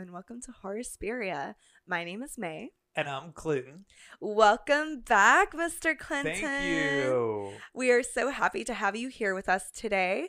and welcome to Horrorspiria. My name is May. And I'm Clinton. Welcome back, Mr. Clinton. Thank you. We are so happy to have you here with us today.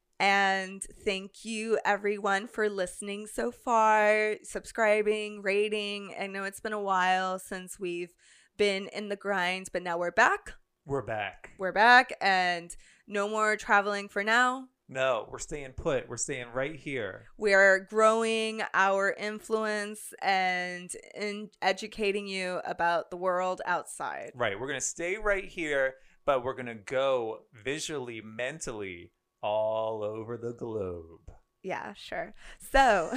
And thank you, everyone, for listening so far, subscribing, rating. I know it's been a while since we've been in the grind, but now we're back. We're back. We're back, and no more traveling for now. No, we're staying put. We're staying right here. We are growing our influence and educating you about the world outside. Right. We're going to stay right here, but we're going to go visually, mentally all over the globe. Yeah, sure. So,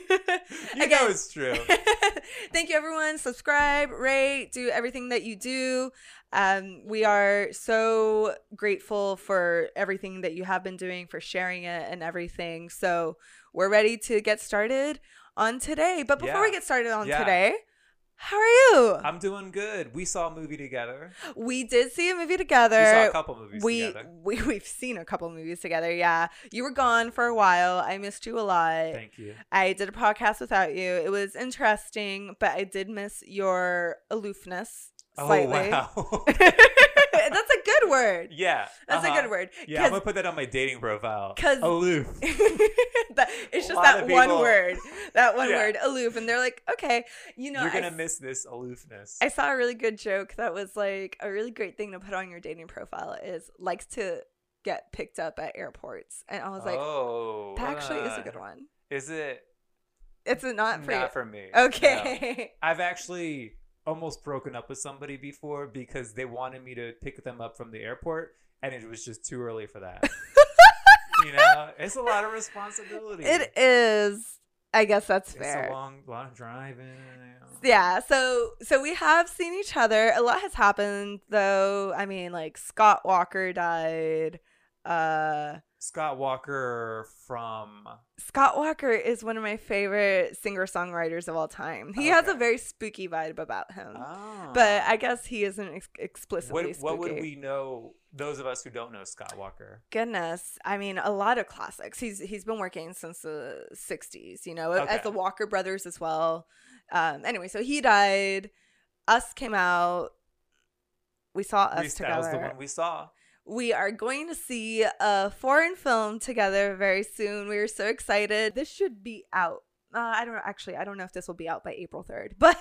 again, it's true. Thank you, everyone. Subscribe, rate, do everything that you do. We are so grateful for everything that you have been doing, for sharing it and everything. So we're ready to get started on today. But before we get started on today, how are you? I'm doing good. We saw a movie together. We did see a movie together. We saw a couple movies together. We've seen a couple movies together, yeah. You were gone for a while. I missed you a lot. Thank you. I did a podcast without you. It was interesting, but I did miss your aloofness slightly. Oh, wow. That's a good word. Yeah. That's a good word. Yeah, I'm going to put that on my dating profile. Aloof. It's just that one word. That one word, aloof. And they're like, okay, you know. You're going to miss this aloofness. I saw a really good joke that was like, a really great thing to put on your dating profile is likes to get picked up at airports. And I was like, that actually is a good one. Is it? It's not for you. Not for me. Okay. No. I've actually almost broken up with somebody before because they wanted me to pick them up from the airport, and it was just too early for that. You know, it's a lot of responsibility. It is. I guess that's fair. It's a long driving. Yeah. So we have seen each other. A lot has happened, though. I mean, like Scott Walker died. Scott Walker is one of my favorite singer-songwriters of all time. He has a very spooky vibe about him. Oh. But I guess he isn't explicitly spooky. What would we know, those of us who don't know Scott Walker? Goodness. I mean, a lot of classics. He's been working since the 60s, you know, as the Walker Brothers as well. Anyway, so he died. Us came out. We saw Us together. That was the one we saw. We are going to see a foreign film together very soon. We are so excited. This should be out. I don't know if this will be out by April 3rd, but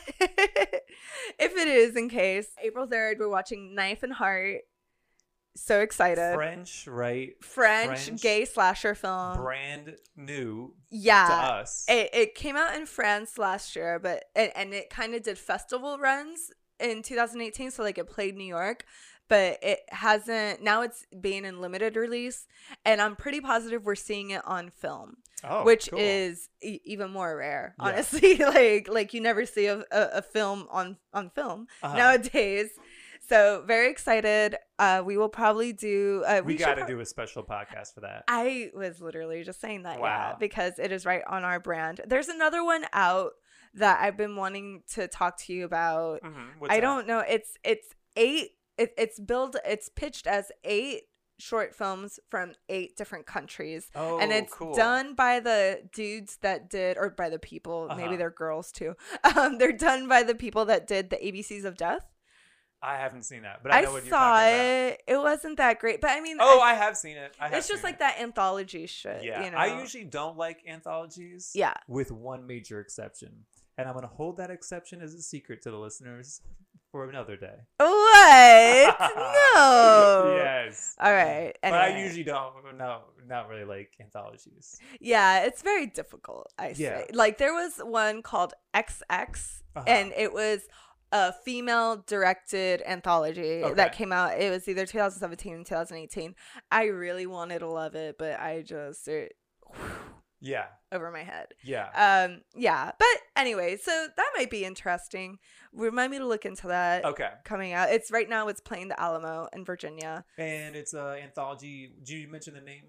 if it is, in case, April 3rd, we're watching Knife and Heart. So excited. French, right? French gay slasher film. Brand new to us. It came out in France last year, and it kind of did festival runs in 2018. So like it played New York. But it hasn't. Now it's being in limited release, and I'm pretty positive we're seeing it on film, which cool. is even more rare. Honestly, like you never see a film on film nowadays. So very excited. We will probably do. We got to do a special podcast for that. I was literally just saying that, because it is right on our brand. There's another one out that I've been wanting to talk to you about. Mm-hmm. I don't know. It's 8. It's pitched as 8 short films from 8 different countries. Oh, and it's cool. done by the dudes that did, or by the people, maybe they're girls too. They're done by the people that did the ABCs of Death. I haven't seen that, but I know what you're talking about. It wasn't that great, but I mean, I have seen it. It's just like that anthology shit. Yeah, you know? I usually don't like anthologies. Yeah, with one major exception, and I'm gonna hold that exception as a secret to the listeners for another day. What? No. Yes. All right. Anyway. But I usually don't. No, not really like anthologies. Yeah, it's very difficult. I say. Like there was one called XX, and it was a female directed anthology that came out. It was either 2017 and 2018. I really wanted to love it, but I just over my head. But anyway, so that might be interesting. Remind me to look into that. Coming out. It's right now. It's playing the Alamo in Virginia, and it's an anthology. Did you mention the name?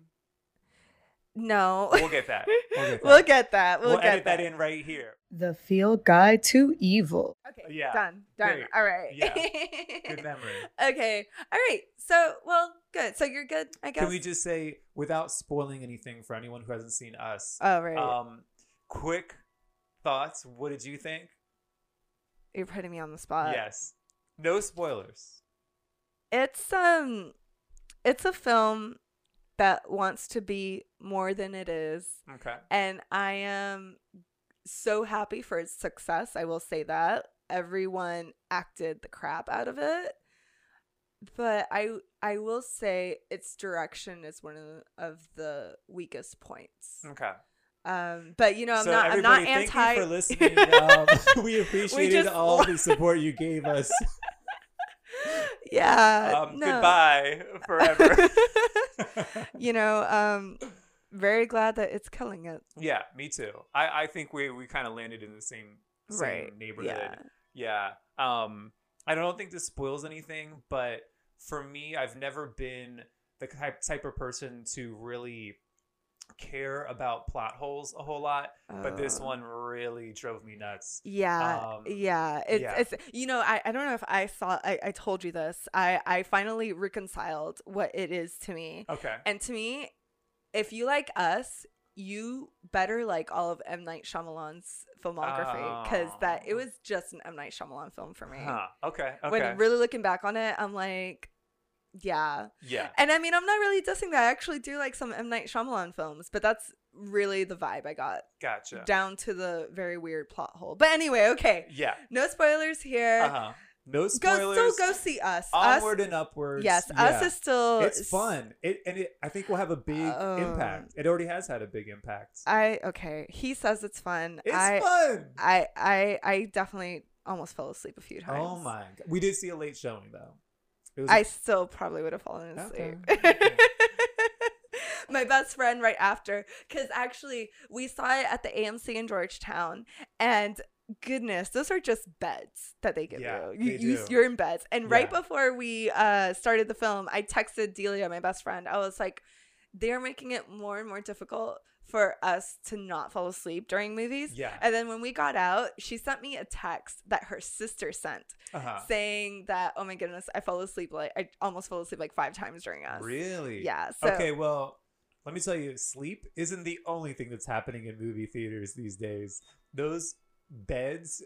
No. We'll get that. We'll get that. We'll edit that in right here. The Field Guide to Evil. Okay. Yeah. Done. Great. All right. Yeah. Good memory. Okay. All right. So, well, good. So you're good, I guess. Can we just say, without spoiling anything for anyone who hasn't seen Us? Oh, right. Quick thoughts. What did you think? You're putting me on the spot. Yes. No spoilers. It's a film that wants to be more than it is. Okay. And I am so happy for its success. I will say that. Everyone acted the crap out of it. But I will say its direction is one of the weakest points. Okay. But I'm not anti. Thank you for listening. We appreciated all the support you gave us. Yeah. No. Goodbye forever. Very glad that it's killing it. Yeah, me too. I think we kind of landed in the same neighborhood. Yeah. I don't think this spoils anything, but for me, I've never been the type of person to really care about plot holes a whole lot, but this one really drove me nuts. It's I don't know if I told you this. I finally reconciled what it is to me. Okay. And to me, if you like Us, you better like all of M. Night Shyamalan's filmography, because it was just an M. Night Shyamalan film for me. Okay. When really looking back on it, I'm like, yeah. And I mean, I'm not really dissing that. I actually do like some M. Night Shyamalan films, but that's really the vibe I got. Gotcha. Down to the very weird plot hole. But anyway, okay. Yeah. No spoilers here. No spoilers. Go see Us. Onward and upwards. Yes, yeah. Us is still. It's fun. I think will have a big impact. It already has had a big impact. He says it's fun. It's fun. I definitely almost fell asleep a few times. Oh my god. We did see a late showing though. I still probably would have fallen asleep. Okay. My best friend right after, because actually we saw it at the AMC in Georgetown, and goodness, those are just beds that they give you. You're in beds. And right before we started the film, I texted Delia, my best friend. I was like, they're making it more and more difficult for us to not fall asleep during movies. Yeah. And then when we got out, she sent me a text that her sister sent saying that, oh my goodness, I almost fell asleep like 5 times during Us. Really? Yeah. So, okay, well, let me tell you, sleep isn't the only thing that's happening in movie theaters these days. Those beds,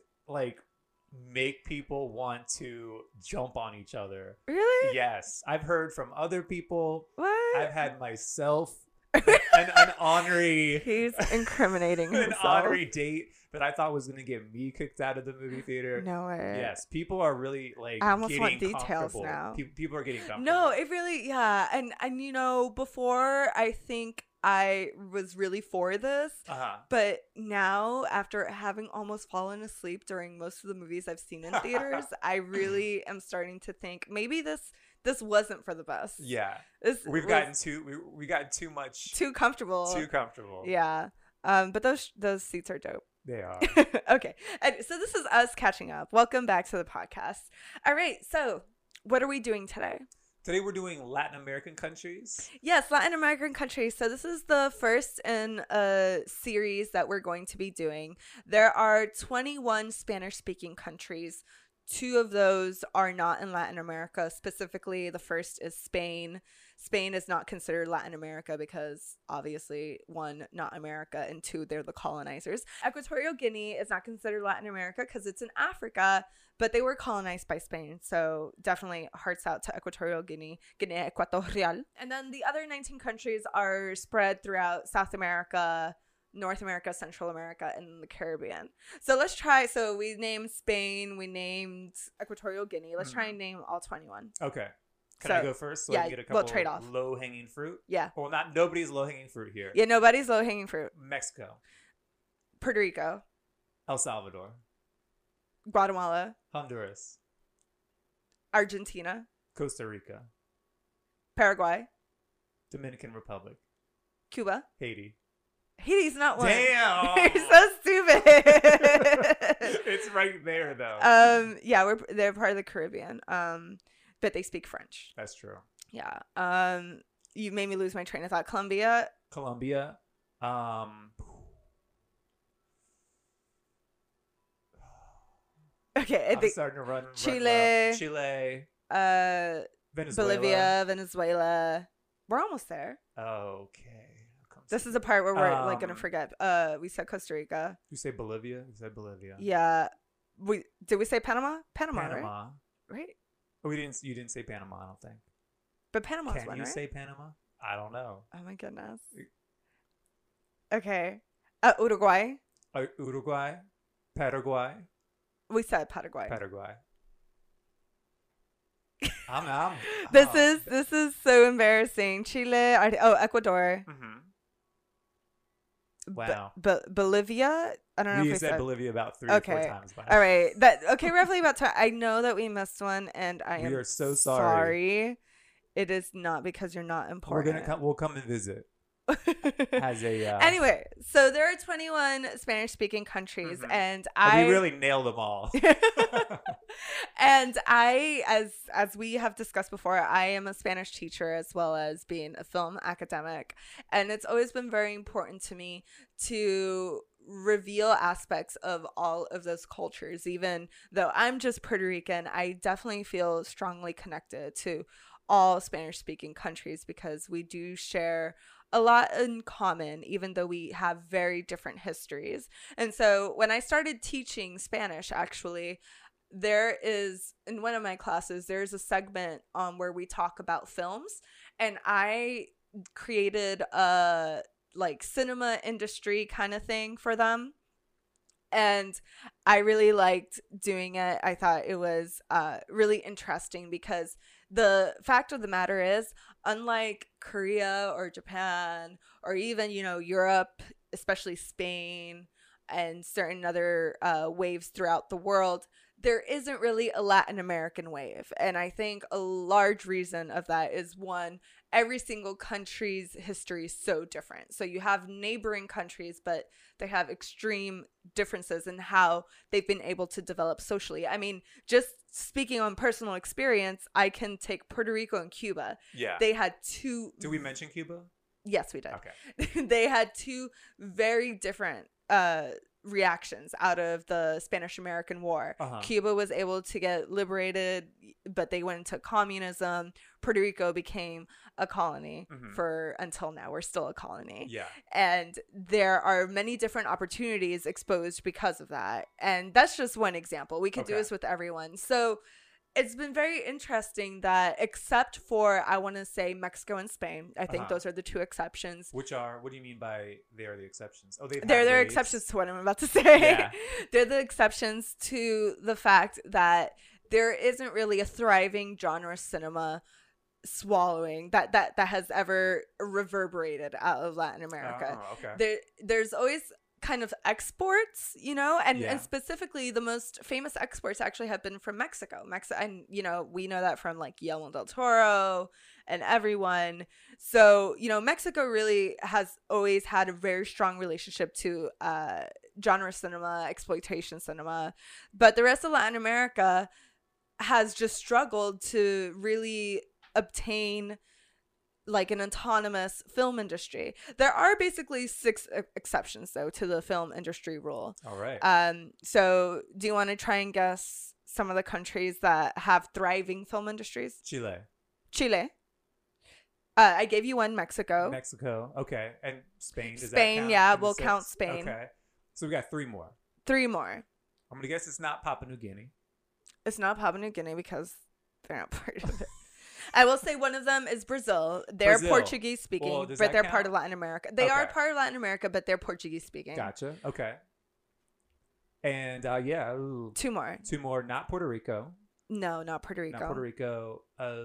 make people want to jump on each other. Really? Yes. I've heard from other people. What? I've had myself an honorary. He's incriminating himself. An honorary date that I thought was going to get me kicked out of the movie theater. No way. Yes, people are really I almost want details now. People are getting comfortable. No, it really, yeah, and before I think I was really for this, but now after having almost fallen asleep during most of the movies I've seen in theaters, I really am starting to think maybe this wasn't for the best. Yeah, we got too much, too comfortable. Yeah, but those seats are dope. They are. Okay, and so this is us catching up. Welcome back to the podcast. All right, so what are we doing today? Today we're doing Latin American countries. Yes, Latin American countries. So this is the first in a series that we're going to be doing. There are 21 Spanish-speaking countries. 2 of those are not in Latin America. Specifically, the first is Spain. Spain is not considered Latin America because obviously, 1, not America, and 2, they're the colonizers. Equatorial Guinea is not considered Latin America because it's in Africa, but they were colonized by Spain. So definitely hearts out to Equatorial Guinea, Guinea Equatorial. And then the other 19 countries are spread throughout South America, North America, Central America, and the Caribbean. So let's try. So we named Spain, we named Equatorial Guinea. Let's try and name all 21. Okay. Can I go first? So I can get a couple trade off. Low-hanging fruit? Yeah. Well, nobody's low-hanging fruit here. Yeah, nobody's low-hanging fruit. Mexico. Puerto Rico. El Salvador. Guatemala. Honduras. Argentina. Costa Rica. Paraguay. Dominican Republic. Cuba. Haiti. Haiti's not one. Damn. You're so stupid. It's right there, though. Yeah, they're part of the Caribbean. But they speak French. That's true. Yeah. You made me lose my train of thought. Colombia. Okay, I'm starting to run. Chile. Venezuela. Bolivia, Venezuela. We're almost there. Okay. I'll come This is the part where we're like gonna forget. We said Costa Rica. You say Bolivia? You said Bolivia. Yeah. Did we say Panama? Panama. Right? Oh, you didn't say Panama, I don't think. But Panama's one, right? Can you say Panama? I don't know. Oh my goodness. Okay. Uruguay. Uruguay. Paraguay. We said Paraguay. This is so embarrassing. Chile. Ecuador. Mm-hmm. Wow. Bolivia. I don't know. We said Bolivia about 3 or 4 times. All right. Roughly about time. I know that we missed one, and we are so sorry. It is not because you're not important. We'll come and visit. Anyway, so there are 21 Spanish-speaking countries, mm-hmm. and we really nailed them all. And as we have discussed before, I am a Spanish teacher as well as being a film academic, and it's always been very important to me to reveal aspects of all of those cultures. Even though I'm just Puerto Rican, I definitely feel strongly connected to all Spanish-speaking countries because we do share a lot in common, even though we have very different histories. And so when I started teaching Spanish, actually, there is, in one of my classes, there's a segment where we talk about films, and I created a like cinema industry kind of thing for them. And I really liked doing it. I thought it was really interesting because the fact of the matter is, unlike Korea or Japan or even, Europe, especially Spain and certain other waves throughout the world, there isn't really a Latin American wave. And I think a large reason of that is, one, every single country's history is so different. So you have neighboring countries, but they have extreme differences in how they've been able to develop socially. I mean, just speaking on personal experience, I can take Puerto Rico and Cuba. Yeah. They had two... Did we mention Cuba? Yes, we did. Okay. They had two very different reactions out of the Spanish-American War. Uh-huh. Cuba was able to get liberated, but they went into communism. Puerto Rico became a colony mm-hmm. until now. We're still a colony. Yeah. And there are many different opportunities exposed because of that. And that's just one example. We could do this with everyone. So it's been very interesting that, except for, I want to say, Mexico and Spain. I think those are the two exceptions. What do you mean by they are the exceptions? Oh, they're exceptions to what I'm about to say. Yeah. They're the exceptions to the fact that there isn't really a thriving genre cinema swallowing that has ever reverberated out of Latin America. Oh, okay. There's always kind of exports, and specifically the most famous exports actually have been from Mexico. And we know that from like Guillermo del Toro and everyone. So Mexico really has always had a very strong relationship to genre cinema, exploitation cinema, but the rest of Latin America has just struggled to really obtain like an autonomous film industry. There are basically 6 exceptions though to the film industry rule. All right. So do you want to try and guess some of the countries that have thriving film industries? Chile. I gave you one. Mexico. Okay. And Spain. Does Spain, that count? Yeah, we'll count Spain. Okay. So we got 3 more. 3 more. I'm gonna guess it's not Papua New Guinea. It's not Papua New Guinea because they're not part of it. I will say one of them is Brazil. They're Portuguese speaking, but they're part of Latin America. They are part of Latin America, but they're Portuguese speaking. Gotcha. Okay. And 2 more. 2 more. Not Puerto Rico. No, not Puerto Rico. Not Puerto Rico.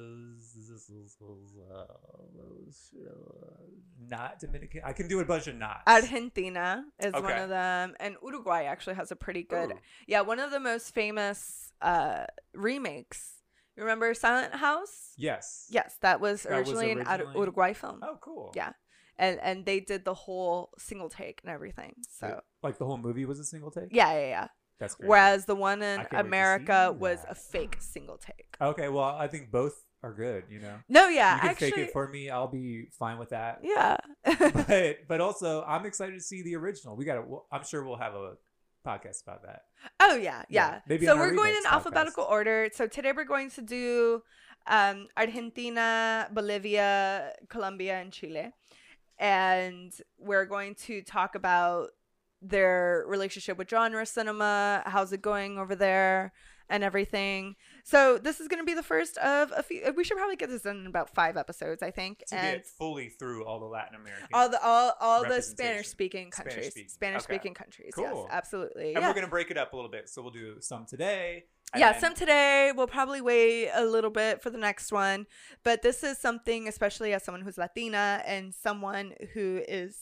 Not Dominican. I can do a bunch of knots. Argentina is one of them, and Uruguay actually has a pretty good. Ooh. Yeah, one of the most famous remakes. You remember Silent House? Yes. Yes, that was originally an Uruguay film. Oh, cool. Yeah. And they did the whole single take and everything. So like the whole movie was a single take? Yeah. That's great. Whereas the one in America was a fake single take. Okay, well, I think both are good, No, yeah. You can fake it for me. I'll be fine with that. Yeah. but also, I'm excited to see the original. I'm sure we'll have a podcast about that. Oh yeah. Maybe so we're going in alphabetical order. So today we're going to do Argentina, Bolivia, Colombia, and Chile. and we're going to talk about their relationship with genre cinema, how's it going over there, and everything. So this is going to be the first of a few. We should probably get this done in about 5 episodes, I think, to get fully through all the Latin American, all the Spanish speaking countries, countries. Cool. Yes, absolutely. And we're going to break it up a little bit, so we'll do some today. Some today. We'll probably wait a little bit for the next one, but this is something, especially as someone who's Latina and someone who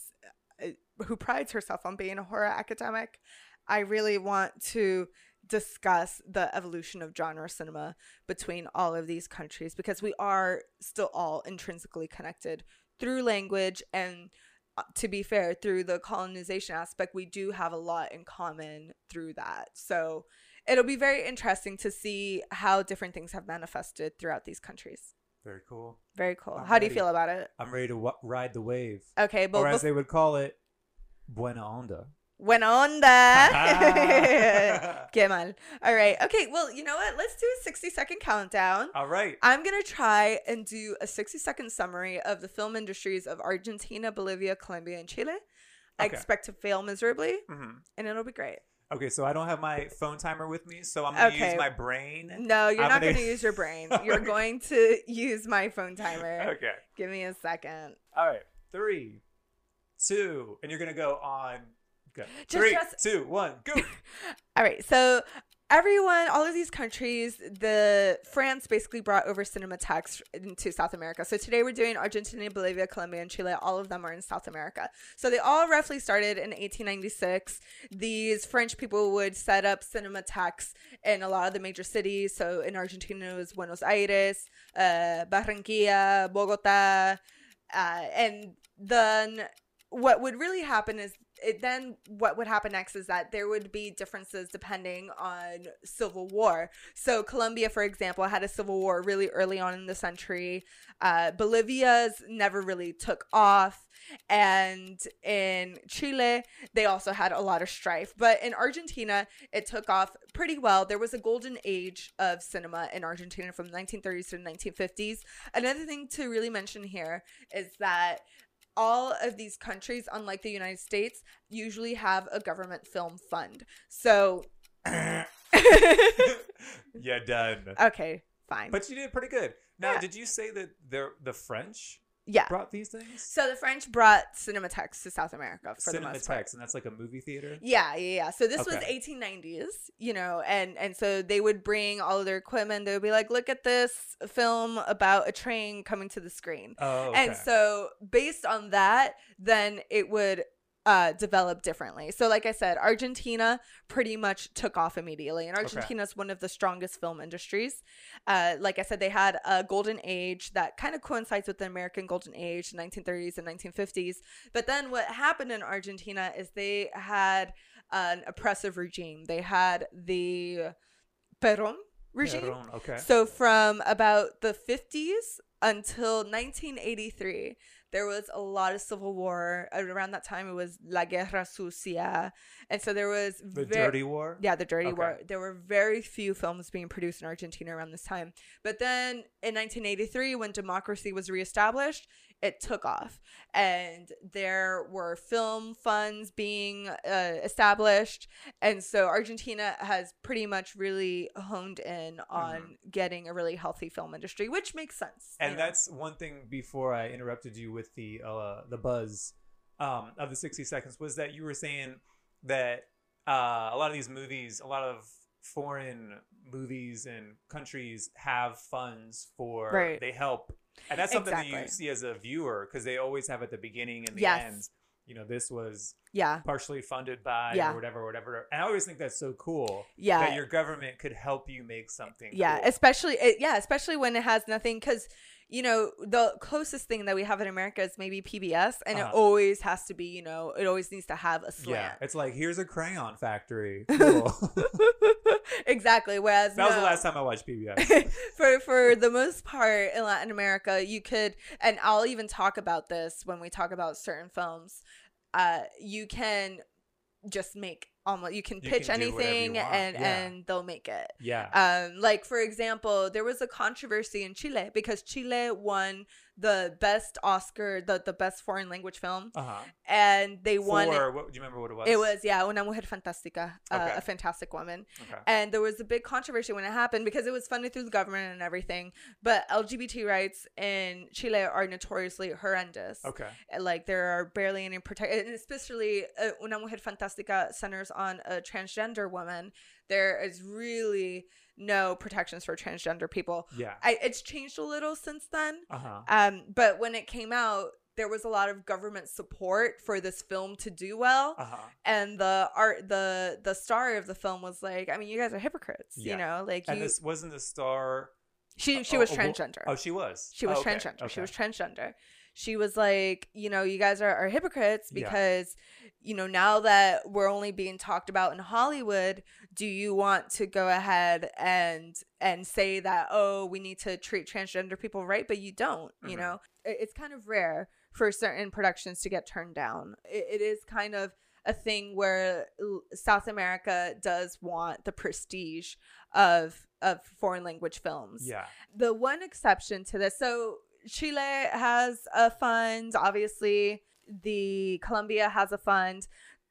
prides herself on being a horror academic, I really want to discuss the evolution of genre cinema between all of these countries, because we are still all intrinsically connected through language, and to be fair, through the colonization aspect, we do have a lot in common through that. So it'll be very interesting to see how different things have manifested throughout these countries. Very cool. Very cool. How do you feel about it? I'm ready to ride the wave. Okay, but or as they would call it, buena onda. Buena onda. Qué mal. All right. Okay. Well, you know what? Let's do a 60-second countdown. All right. I'm going to try and do a 60-second summary of the film industries of Argentina, Bolivia, Colombia, and Chile. I expect to fail miserably, and it'll be great. Okay, so I don't have my phone timer with me, so I'm going to use my brain. No, you're not going to use your brain. You're going to use my phone timer. Okay. Give me a second. All right. 3, 2, and you're going to go on. Go. 3, 2, 1, go. All right. So all of these countries, France basically brought over Cinematex into South America. So today we're doing Argentina, Bolivia, Colombia, and Chile. All of them are in South America. So they all roughly started in 1896. These French people would set up Cinematex in a lot of the major cities. So in Argentina, it was Buenos Aires, Barranquilla, Bogota. And then what would really happen is, what would happen next is that there would be differences depending on civil war. So Colombia, for example, had a civil war really early on in the century. Bolivia's never really took off. And in Chile, they also had a lot of strife. But in Argentina, it took off pretty well. There was a golden age of cinema in Argentina from the 1930s to the 1950s. Another thing to really mention here is that all of these countries, unlike the United States, usually have a government film fund. So yeah, done. Okay, fine. But you did pretty good. Now, did you say that the French brought these things? So the French brought Cinematex to South America for the most part. Cinematex, and that's like a movie theater? Yeah. So this was 1890s, and so they would bring all of their equipment. They would be like, look at this film about a train coming to the screen. Oh, okay. And so based on that, then it would develop differently. So like I said, Argentina pretty much took off immediately, and Argentina is one of the strongest film industries. Like I said, they had a golden age that kind of coincides with the American golden age, 1930s and 1950s. But then what happened in Argentina is they had an oppressive regime. They had the Perón regime. So from about the 50s until 1983, there was a lot of civil war. Around that time, it was La Guerra Sucia. And so there was... The Dirty War? Yeah, the Dirty War. There were very few films being produced in Argentina around this time. But then in 1983, when democracy was reestablished, it took off. And there were film funds being established. And so Argentina has pretty much really honed in on getting a really healthy film industry, which makes sense. And that's one thing before I interrupted you with the buzz of the 60 seconds, was that you were saying that a lot of these movies, a lot of foreign movies and countries have funds for, they help. And that's something that you see as a viewer, because they always have at the beginning and the end, this was partially funded by or whatever. And I always think that's so cool that your government could help you make something cool. Especially when it has nothing, because the closest thing that we have in America is maybe PBS, and it always has to be, it always needs to have a slant. Yeah, it's like, here's a crayon factory. Cool. Exactly. Whereas that was the last time I watched PBS. for the most part in Latin America, you could, and I'll even talk about this when we talk about certain films, you can just make almost, you can pitch anything and they'll make it. Yeah. Like for example, there was a controversy in Chile because Chile won the best Oscar, the best foreign language film, and they won. Do you remember what it was? It was Una Mujer Fantástica, a fantastic woman. Okay. And there was a big controversy when it happened because it was funded through the government and everything. But LGBT rights in Chile are notoriously horrendous. Okay. Like there are barely any protection, and especially Una Mujer Fantástica centers on a transgender woman. There is really no protections for transgender people. Yeah. It's changed a little since then. But when it came out, there was a lot of government support for this film to do well. And the star of the film was like, I mean, you guys are hypocrites, you know, like. And this wasn't the star. She was transgender. Oh, she was. She was transgender. Okay. She was transgender. She was like, you know, you guys are hypocrites because, you know, now that we're only being talked about in Hollywood, do you want to go ahead and say that, oh, we need to treat transgender people right, but you don't, you know? It's kind of rare for certain productions to get turned down. It is kind of a thing where South America does want the prestige of foreign language films. Yeah. The one exception to this, so Chile has a fund, obviously the Colombia has a fund,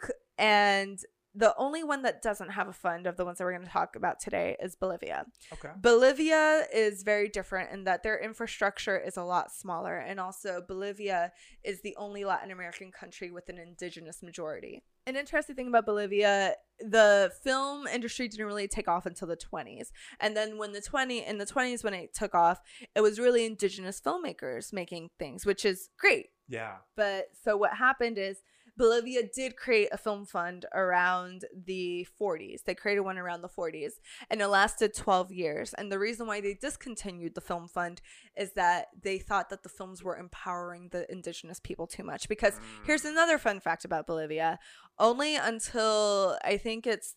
and the only one that doesn't have a fund of the ones that we're going to talk about today is Bolivia. Okay. Bolivia is very different in that their infrastructure is a lot smaller, and also Bolivia is the only Latin American country with an indigenous majority. An interesting thing about Bolivia, the film industry didn't really take off until the 20s. And then in the 20s when it took off, it was really indigenous filmmakers making things, which is great. Yeah. But so what happened is Bolivia did create a film fund around the 40s. They created one around the 40s, and it lasted 12 years. And the reason why they discontinued the film fund is that they thought that the films were empowering the indigenous people too much. Because here's another fun fact about Bolivia. Only until I think it's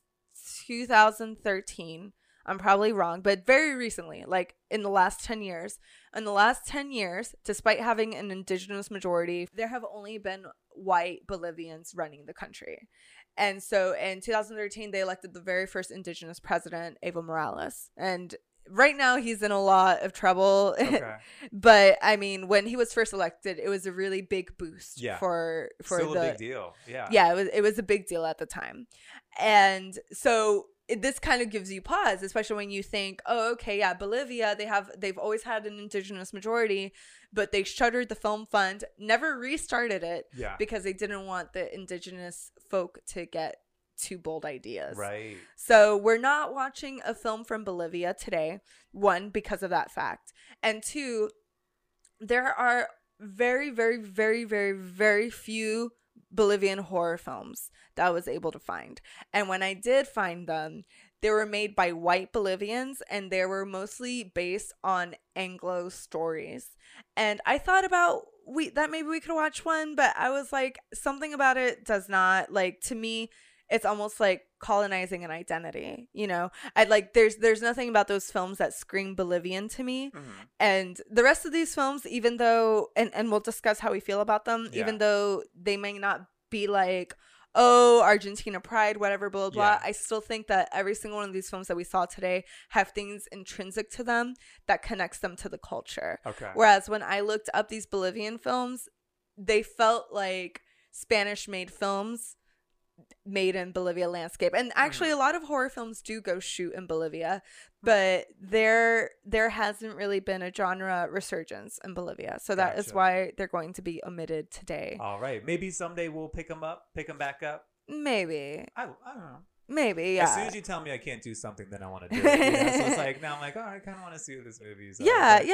2013, I'm probably wrong, but very recently, like in the last 10 years, despite having an indigenous majority, there have only been white Bolivians running the country. And so in 2013, they elected the very first indigenous president, Evo Morales. And right now he's in a lot of trouble. Okay. But I mean, when he was first elected, it was a really big boost for still a big deal. Yeah. Yeah, it was a big deal at the time. And so this kind of gives you pause, especially when you think, oh, okay, yeah, Bolivia, they've always had an indigenous majority, but they shuttered the film fund, never restarted it because they didn't want the indigenous folk to get too bold ideas. Right. So we're not watching a film from Bolivia today, one, because of that fact. And two, there are very, very, very, very, very few Bolivian horror films that I was able to find. And when I did find them, they were made by white Bolivians, and they were mostly based on Anglo stories. And I thought about that maybe we could watch one, but I was like, something about it does not, like, to me, it's almost like colonizing an identity, you know? There's nothing about those films that scream Bolivian to me. And the rest of these films, even though, and we'll discuss how we feel about them, even though they may not be like, oh, Argentina pride, whatever, blah, blah, I still think that every single one of these films that we saw today have things intrinsic to them that connects them to the culture. Okay. Whereas when I looked up these Bolivian films, they felt like Spanish-made films made in Bolivia landscape. And actually a lot of horror films do go shoot in Bolivia, but there hasn't really been a genre resurgence in Bolivia. So that is why they're going to be omitted today. All right. Maybe someday we'll pick them back up. Maybe. I don't know. Maybe, yeah. As soon as you tell me I can't do something, then I want to do it. So it's like, now I'm like, oh, I kind of want to see this movie. So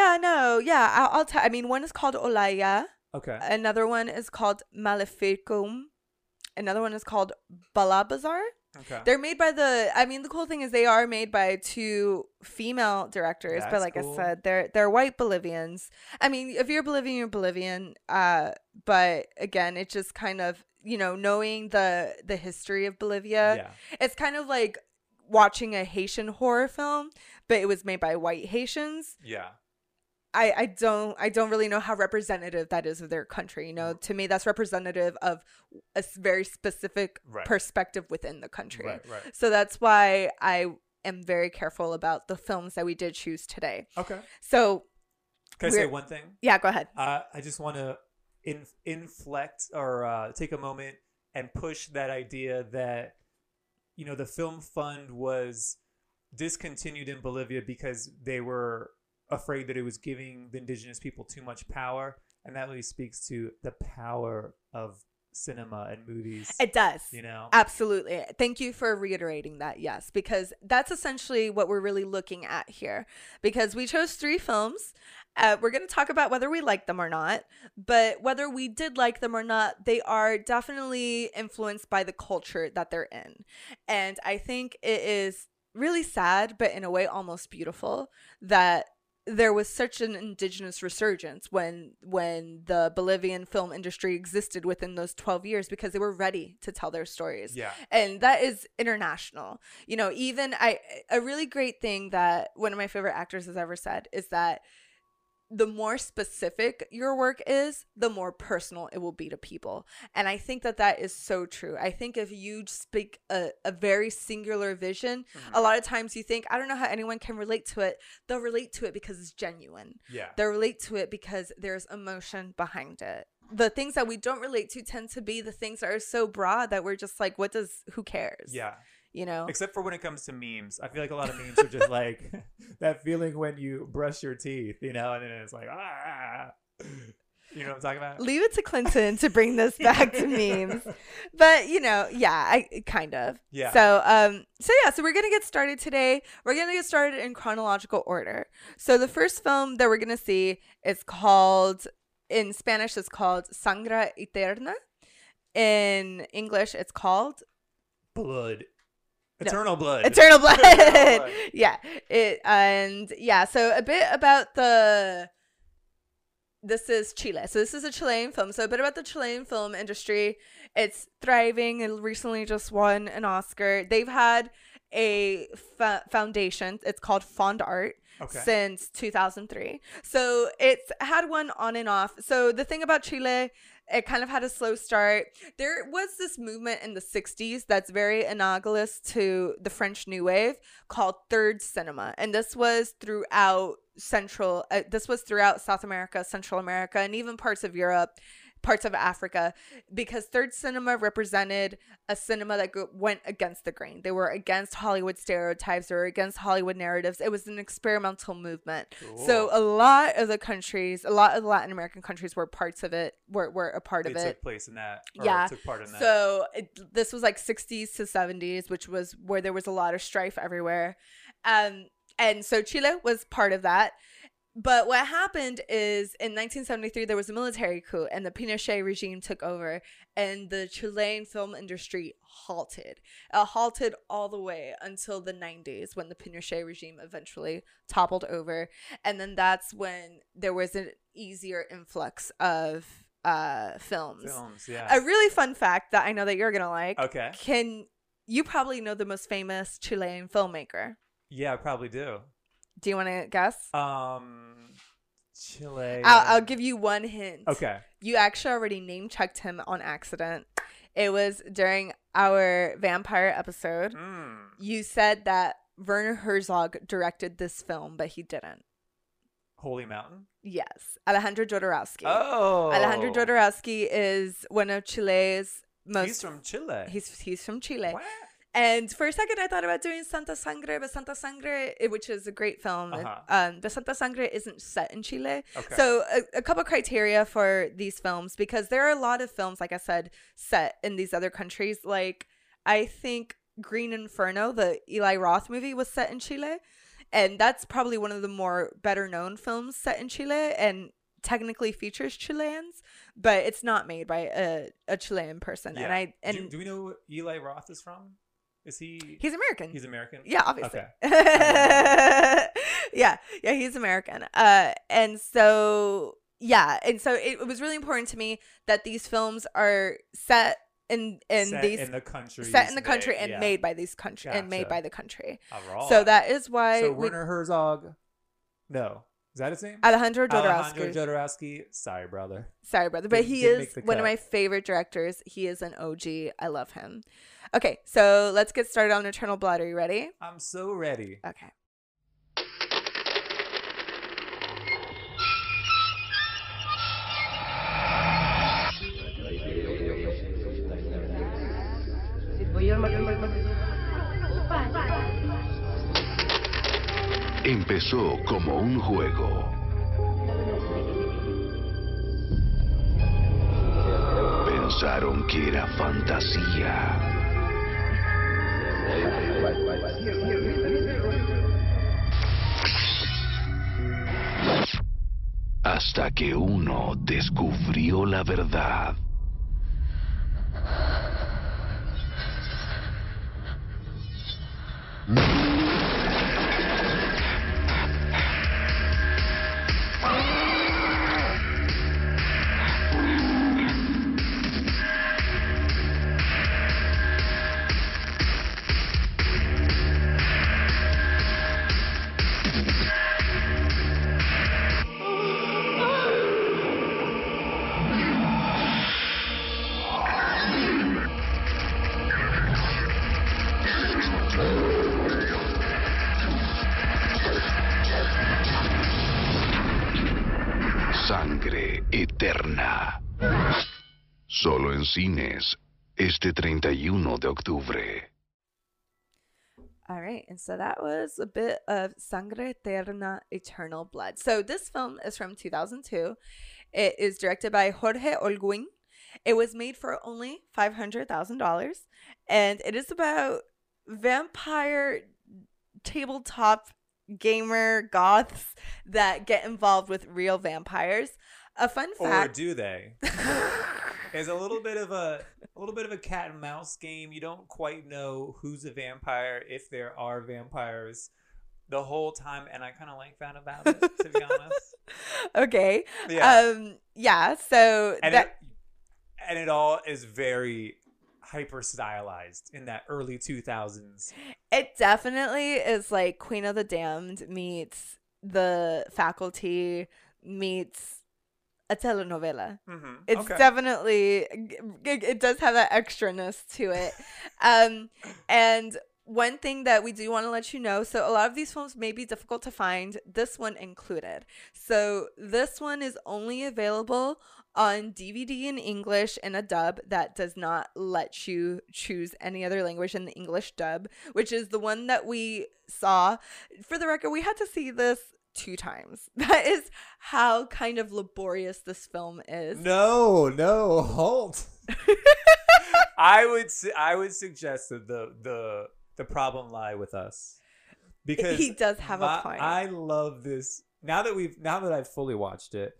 I mean, one is called Olaya. Okay. Another one is called Maleficum. Another one is called Balabazar. Okay. They're made by the cool thing is they are made by two female directors. That's but like cool. I said, they're white Bolivians. I mean, if you're Bolivian, you're Bolivian. But again, it's just kind of, you know, knowing the history of Bolivia. It's kind of like watching a Haitian horror film, but it was made by white Haitians. Yeah. I don't really know how representative that is of their country. You know, to me, that's representative of a very specific perspective within the country. Right. So that's why I am very careful about the films that we did choose today. Okay. So can I say one thing? Yeah, go ahead. I just want to inflect or take a moment and push that idea that, you know, the Film Fund was discontinued in Bolivia because they were afraid that it was giving the indigenous people too much power, and that really speaks to the power of cinema and movies. It does. You know? Absolutely. Thank you for reiterating that. Yes, because that's essentially what we're really looking at here, because we chose 3 films. We're going to talk about whether we like them or not, but whether we did like them or not, they are definitely influenced by the culture that they're in. And I think it is really sad, but in a way almost beautiful, that there was such an indigenous resurgence when the Bolivian film industry existed within those 12 years, because they were ready to tell their stories. Yeah. And that is international. You know, even a really great thing that one of my favorite actors has ever said is that the more specific your work is, the more personal it will be to people. And I think that is so true. I think if you speak a very singular vision, a lot of times you think, I don't know how anyone can relate to it. They'll relate to it because it's genuine. Yeah. They'll relate to it because there's emotion behind it. The things that we don't relate to tend to be the things that are so broad that we're just like, who cares? Yeah. You know, except for when it comes to memes. I feel like a lot of memes are just like that feeling when you brush your teeth, you know, and then it's like, you know what I'm talking about? Leave it to Clinton to bring this back to memes. But, you know, yeah, I kind of. Yeah. So we're going to get started today. We're going to get started in chronological order. So the first film that we're going to see is called, in Spanish, it's called Sangre Eterna. In English, it's called Blood. Eternal Blood. Eternal Blood. Yeah. So a bit about this is Chile. So this is a Chilean film. So a bit about the Chilean film industry. It's thriving. It recently just won an Oscar. They've had a foundation. It's called Fond Art. Okay. Since 2003. So it's had one on and off. So the thing about Chile, it kind of had a slow start. There was this movement in the 60s that's very analogous to the French New Wave called Third Cinema. And this was throughout South America, Central America, and even parts of Europe, parts of Africa, because Third Cinema represented a cinema that went against the grain. They were against Hollywood stereotypes. They were against Hollywood narratives. It was an experimental movement. Cool. So a lot of the Latin American countries were parts of it, were a part of it. Took place in that. Took part in that. So this was like 60s to 70s, which was where there was a lot of strife everywhere. And so Chile was part of that. But what happened is in 1973, there was a military coup and the Pinochet regime took over and the Chilean film industry halted. It halted all the way until the 90s when the Pinochet regime eventually toppled over. And then that's when there was an easier influx of films. Yeah. A really fun fact that I know that you're going to like. Okay. You probably know the most famous Chilean filmmaker. Yeah, I probably do. Do you want to guess? Chile. I'll give you one hint. Okay. You actually already name checked him on accident. It was during our vampire episode. You said that Werner Herzog directed this film, but he didn't. Holy Mountain? Yes. Alejandro Jodorowsky. Oh. Alejandro Jodorowsky is one of Chile's most... He's from Chile. He's from Chile. What? And for a second, I thought about doing Santa Sangre, but Santa Sangre, which is a great film, but Santa Sangre isn't set in Chile. Okay. So a couple criteria for these films, because there are a lot of films, like I said, set in these other countries. Like, I think Green Inferno, the Eli Roth movie, was set in Chile. And that's probably one of the more better known films set in Chile and technically features Chileans, but it's not made by a Chilean person. Yeah. Do we know where Eli Roth is from? Is he? He's American. He's American? Yeah, obviously. Okay. yeah, he's American. And so it was really important to me that these films are set in the country and made by these country and made by the country. All right. So that is why Werner Herzog. No. Is that his name? Alejandro Jodorowsky. Sorry, brother. But he is one of my favorite directors. He is an OG. I love him. Okay, so let's get started on Eternal Blood. Are you ready? I'm so ready. Okay. Empezó como un juego. Pensaron que era fantasía. Hasta que uno descubrió la verdad. Sangre Eterna. Solo en cines este 31 de octubre. All right, and so that was a bit of Sangre Eterna, Eternal Blood. So this film is from 2002. It is directed by Jorge Olguin. It was made for only $500,000, and it is about vampire tabletop gamer goths that get involved with real vampires. A fun fact, or do they? It's a little bit of a cat and mouse game. You don't quite know who's a vampire, if there are vampires, the whole time, and I kind of like that about it, to be honest. Okay. Yeah. So and it all is very hyper stylized in that early 2000s. It definitely is like Queen of the Damned meets The Faculty meets a telenovela. Mm-hmm. It's definitely, it does have that extraness to it. And one thing that we do want to let you know, so a lot of these films may be difficult to find, this one included. So this one is only available on DVD in English in a dub that does not let you choose any other language in the English dub, which is the one that we saw. For the record, we had to see this 2 times. That is how kind of laborious this film is. No, halt. I would suggest that the problem lie with us, because he does have a point. I love this. Now that I've fully watched it,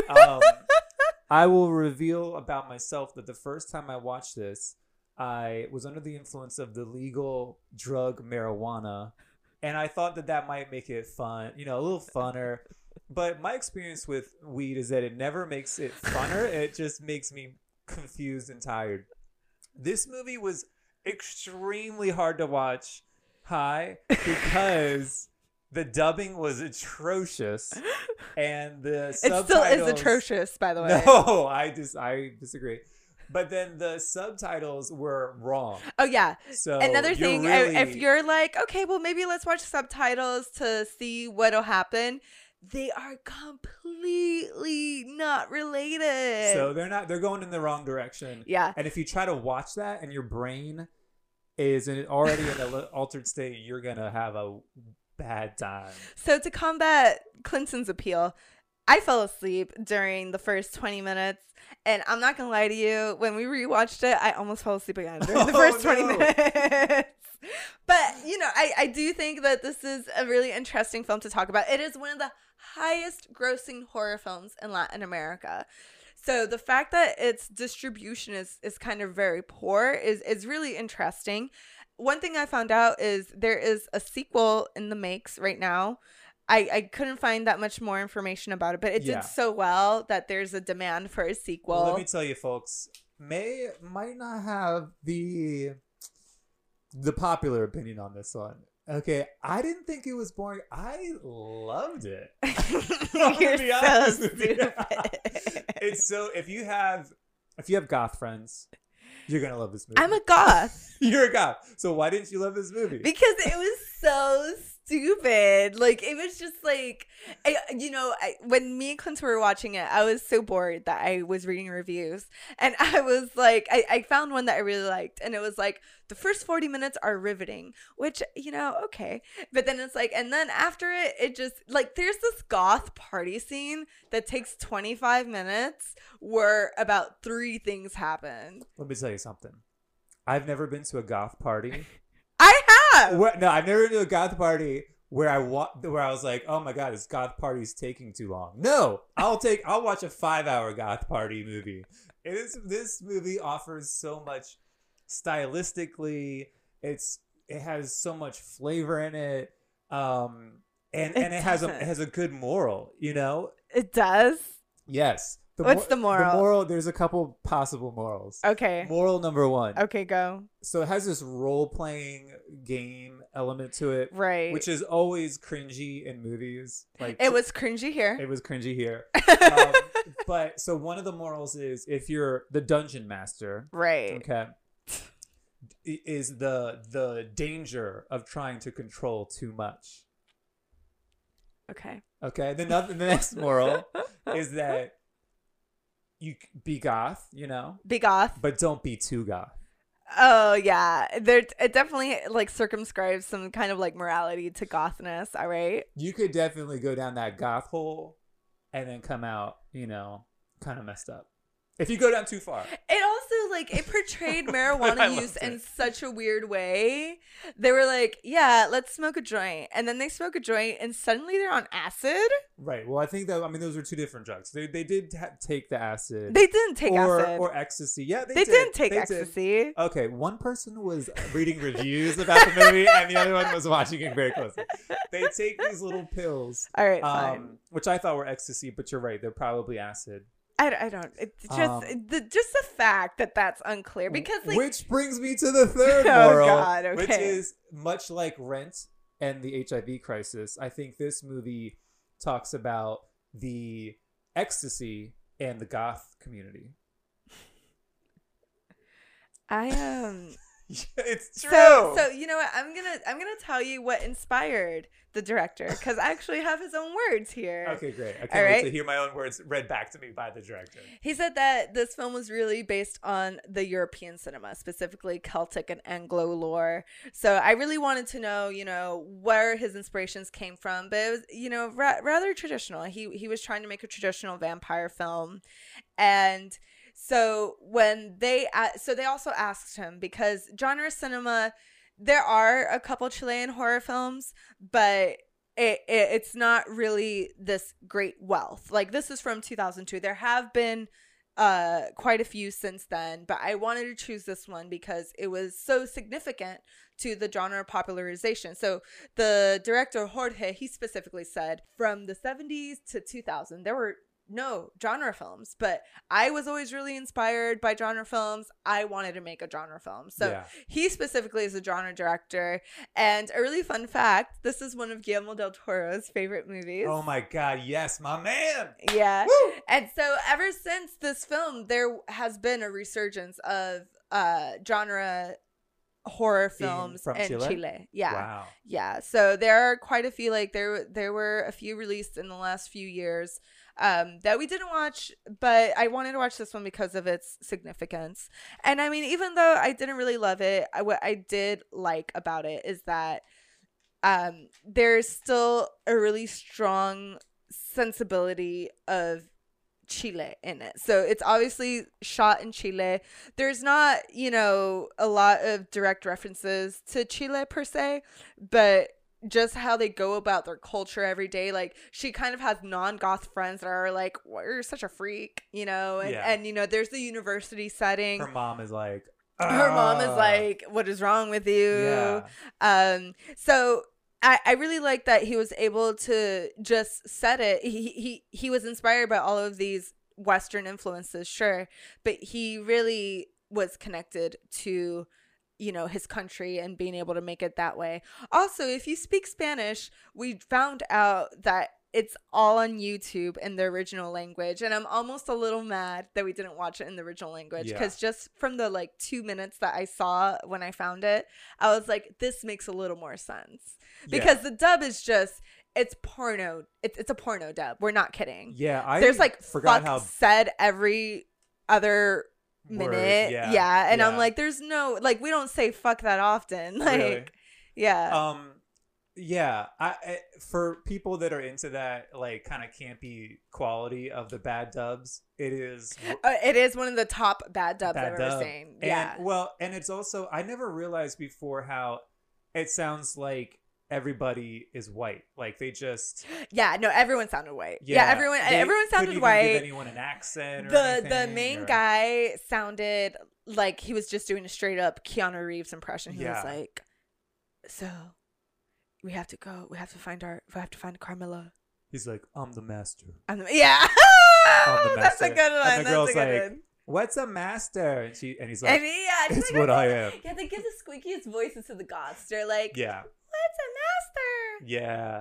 I will reveal about myself that the first time I watched this, I was under the influence of the legal drug marijuana, and I thought that might make it fun, a little funner. But my experience with weed is that it never makes it funner. It just makes me confused and tired. This movie was extremely hard to watch, because the dubbing was atrocious, and the subtitles... It still is atrocious, by the way. No, I disagree. But then the subtitles were wrong. Oh, yeah. So another thing, if you're like, okay, well, maybe let's watch subtitles to see what'll happen, they are completely not related. So they're going in the wrong direction. Yeah. And if you try to watch that and your brain is already in an altered state, you're going to have a bad time. So to combat Clinton's appeal, I fell asleep during the first 20 minutes. And I'm not going to lie to you, when we rewatched it, I almost fell asleep again during the first 20 minutes. But, I do think that this is a really interesting film to talk about. It is one of the highest grossing horror films in Latin America. So the fact that its distribution is kind of very poor is really interesting. One thing I found out is there is a sequel in the makes right now. I couldn't find that much more information about it, but it did so well that there's a demand for a sequel. Well, let me tell you, folks, might not have the popular opinion on this one. Okay, I didn't think it was boring. I loved it. You're so stupid. It's so if you have goth friends, you're gonna love this movie. I'm a goth. You're a goth. So why didn't you love this movie? Because it was so stupid. Like, it was just like, when me and Clint were watching it, I was so bored that I was reading reviews. And I was like, I found one that I really liked. And it was like, the first 40 minutes are riveting, which, okay. But then it's like, and then after it just, like, there's this goth party scene that takes 25 minutes where about 3 things happen. Let me tell you something. I've never been to a goth party. I have. No, I've never been to a goth party where I was like, oh my god, this goth party's taking too long. No, I'll watch a 5-hour goth party movie. This movie offers so much stylistically. It has so much flavor in it, and it has a good moral. It does. Yes. What's the moral? The moral, there's a couple possible morals. Okay. Moral number 1. Okay, go. So it has this role-playing game element to it. Right. Which is always cringy in movies. Like it was cringy here. It was cringy here. But so one of the morals is if you're the dungeon master. Right. Okay. Is the danger of trying to control too much. Okay. Okay. The next moral is that you be goth, Be goth. but don't be too goth. Oh, yeah. It definitely, like, circumscribes some kind of, like, morality to gothness, all right? You could definitely go down that goth hole and then come out, kind of messed up. If you go down too far. It also, like, it portrayed marijuana use in such a weird way. They were like, yeah, let's smoke a joint. And then they smoke a joint and suddenly they're on acid. Right. Well, I think those were 2 different drugs. They did take the acid. They didn't take acid. Or ecstasy. Yeah, they didn't take ecstasy. Did. Okay, one person was reading reviews about the movie and the other one was watching it very closely. They take these little pills. All right, fine. Which I thought were ecstasy, but you're right. They're probably acid. I don't. It's just the fact that that's unclear because like. Which brings me to the third moral, God, okay. which is much like Rent and the HIV crisis. I think this movie talks about the ecstasy and the goth community. It's true. So you know what? I'm gonna tell you what inspired the director because I actually have his own words here. Okay, great. I can't wait to hear my own words read back to me by the director. He said that this film was really based on the European cinema, specifically Celtic and Anglo lore. So I really wanted to know, where his inspirations came from, but it was, rather traditional. He was trying to make a traditional vampire film, and. So they also asked him because genre cinema, there are a couple Chilean horror films, but it's not really this great wealth. Like this is from 2002. There have been quite a few since then, but I wanted to choose this one because it was so significant to the genre popularization. So the director Jorge, he specifically said from the 70s to 2000, there were no genre films, but I was always really inspired by genre films. I wanted to make a genre film. So he specifically is a genre director. And a really fun fact, this is one of Guillermo del Toro's favorite movies. Oh my God, yes, my man. Yeah. Woo! And so ever since this film, there has been a resurgence of genre horror films in Chile. Yeah. Wow. Yeah. So there are quite a few, like there were a few released in the last few years that we didn't watch, but I wanted to watch this one because of its significance. And I mean, even though I didn't really love it, what I did like about it is that there's still a really strong sensibility of Chile in it. So it's obviously shot in Chile. There's not, a lot of direct references to Chile per se, but just how they go about their culture every day. Like she kind of has non-goth friends that are like, well, you're such a freak, and there's the university setting. Her mom is like, what is wrong with you? Yeah. So I really like that he was able to just set it. He was inspired by all of these Western influences, sure, but he really was connected to you know, his country and being able to make it that way. Also, if you speak Spanish, we found out that it's all on YouTube in the original language, and I'm almost a little mad that we didn't watch it in the original language, because just from the like 2 minutes that I saw when I found it, I was like, this makes a little more sense, because the dub is just, it's porno. It's a porno dub. We're not kidding. Yeah, there's like forgot fuck how said every other minute. And I'm like, there's no, like, we don't say fuck that often. Like, really? For people that are into that like kind of campy quality of the bad dubs, it is one of the top bad dubs I've ever seen. And it's also, I never realized before how it sounds like everybody is white. Like they just everyone sounded white. Everyone sounded white. Give anyone an accent? The main guy sounded like he was just doing a straight up Keanu Reeves impression. He was like, so we have to find Carmilla. He's like, I'm the master. I'm the master. That's a good one. And the girl's like, what's a master? And he's like, it's what I am. Yeah, they give the squeakiest voices to the goths. They're like, what's a master? Yeah.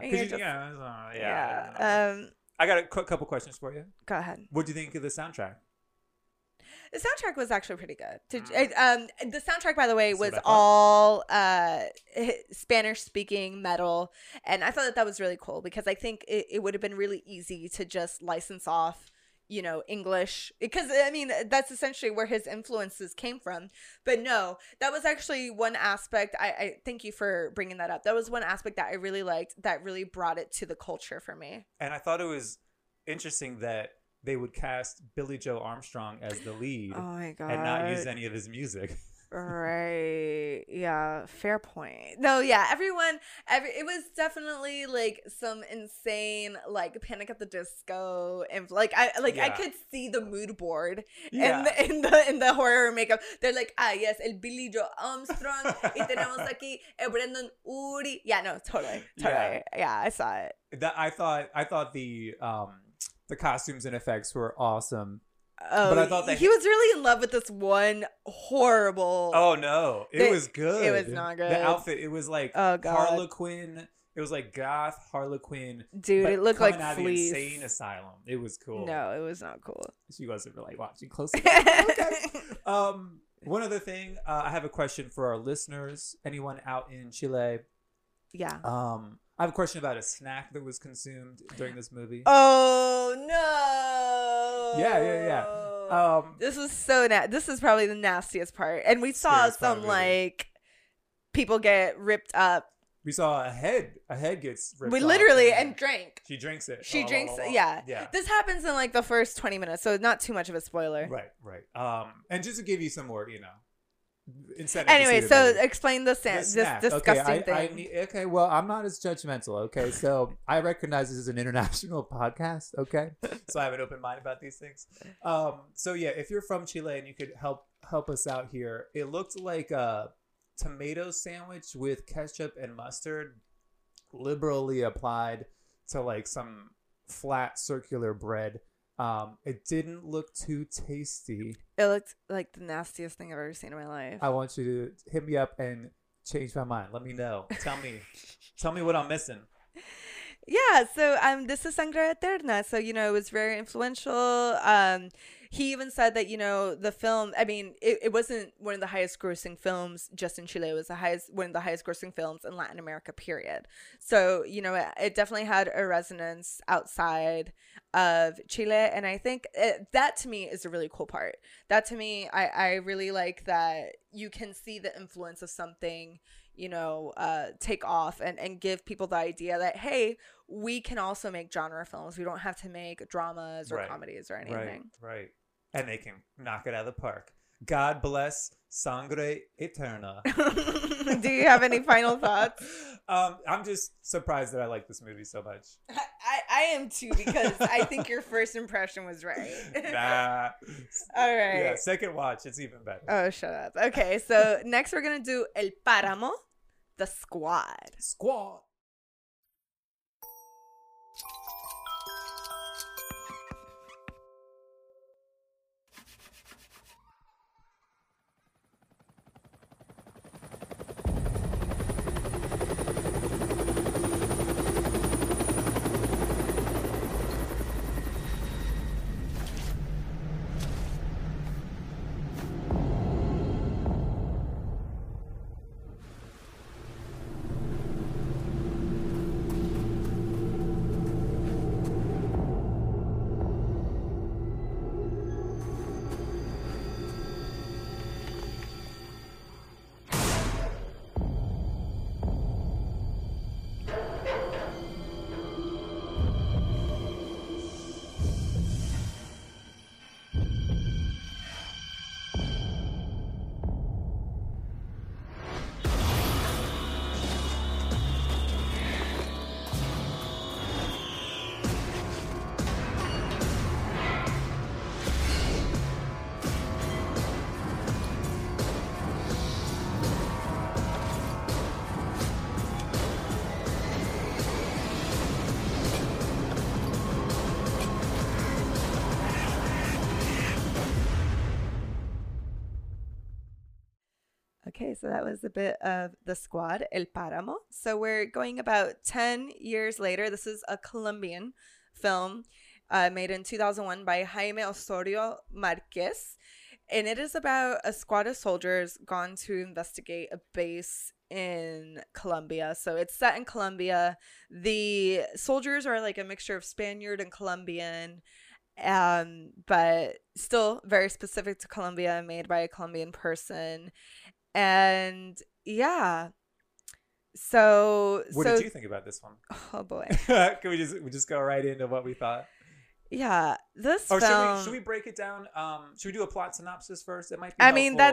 I got a quick couple questions for you. Go ahead. What do you think of the soundtrack? The soundtrack was actually pretty good. The soundtrack, by the way, was all Spanish-speaking metal, and I thought that was really cool, because I think it would have been really easy to just license off, you know, English, because I mean that's essentially where his influences came from. But no, that was actually one aspect. I thank you for bringing that up. That was one aspect that I really liked, that really brought it to the culture for me. And I thought it was interesting that they would cast Billy Joe Armstrong as the lead. Oh my God. And not use any of his music. Right. Yeah. Fair point. No, yeah. It was definitely like some insane, like Panic at the Disco. And I could see the mood board in the horror makeup. They're like, yes, el Billy Joe Armstrong. Y tenemos aquí el Brendan Urie. Yeah, no, totally. Yeah, I saw it. I thought the costumes and effects were awesome. Oh, but I thought that he was really in love with this one horrible. Oh no, it was good. It was not good. The outfit, it was like Harlequin. It was like goth Harlequin. Dude, it looked like Fleece. Insane asylum. It was cool. No, it was not cool. She wasn't really watching closely. Okay. One other thing, I have a question for our listeners. Anyone out in Chile? Yeah. I have a question about a snack that was consumed during this movie. Oh no! Yeah. This was so this is probably the nastiest part, and we saw some like people get ripped up. We saw a head gets ripped. We literally and drank. She drinks it. She drinks. Yeah. This happens in like the first 20 minutes, so not too much of a spoiler. Right. And just to give you some more, Anyway, so explain this disgusting thing. Okay, well, I'm not as judgmental. Okay, so I recognize this is an international podcast. Okay, so I have an open mind about these things. So yeah, if you're from Chile and you could help us out here, it looked like a tomato sandwich with ketchup and mustard, liberally applied to like some flat circular bread. It didn't look too tasty. It looked like the nastiest thing I've ever seen in my life. I want you to hit me up and change my mind. Let me know. Tell me what I'm missing. Yeah, so this is Sangre Eterna. So, it was very influential. He even said that, the film, I mean, it wasn't one of the highest grossing films just in Chile. It was one of the highest grossing films in Latin America, period. So, it definitely had a resonance outside of Chile. And I think that to me is a really cool part. That to me, I really like that you can see the influence of something, take off and give people the idea that, hey, we can also make genre films. We don't have to make dramas or comedies or anything. Right. And they can knock it out of the park. God bless Sangre Eterna. Do you have any final thoughts? I'm just surprised that I like this movie so much. I am too, because I think your first impression was right. Nah. All right. Yeah, second watch, it's even better. Oh, shut up. Okay, so next we're going to do El Páramo, The Squad. Squad. so that was a bit of The Squad, El Páramo. So we're going about 10 years later. This is a Colombian film made in 2001 by Jaime Osorio Marquez. And it is about a squad of soldiers gone to investigate a base in Colombia. So it's set in Colombia. The soldiers are like a mixture of Spaniard and Colombian, but still very specific to Colombia, made by a Colombian person. And yeah. What did you think about this one? Oh boy. Can we just go right into what we thought? Yeah, this film. Should we break it down? Should we do a plot synopsis first? It might be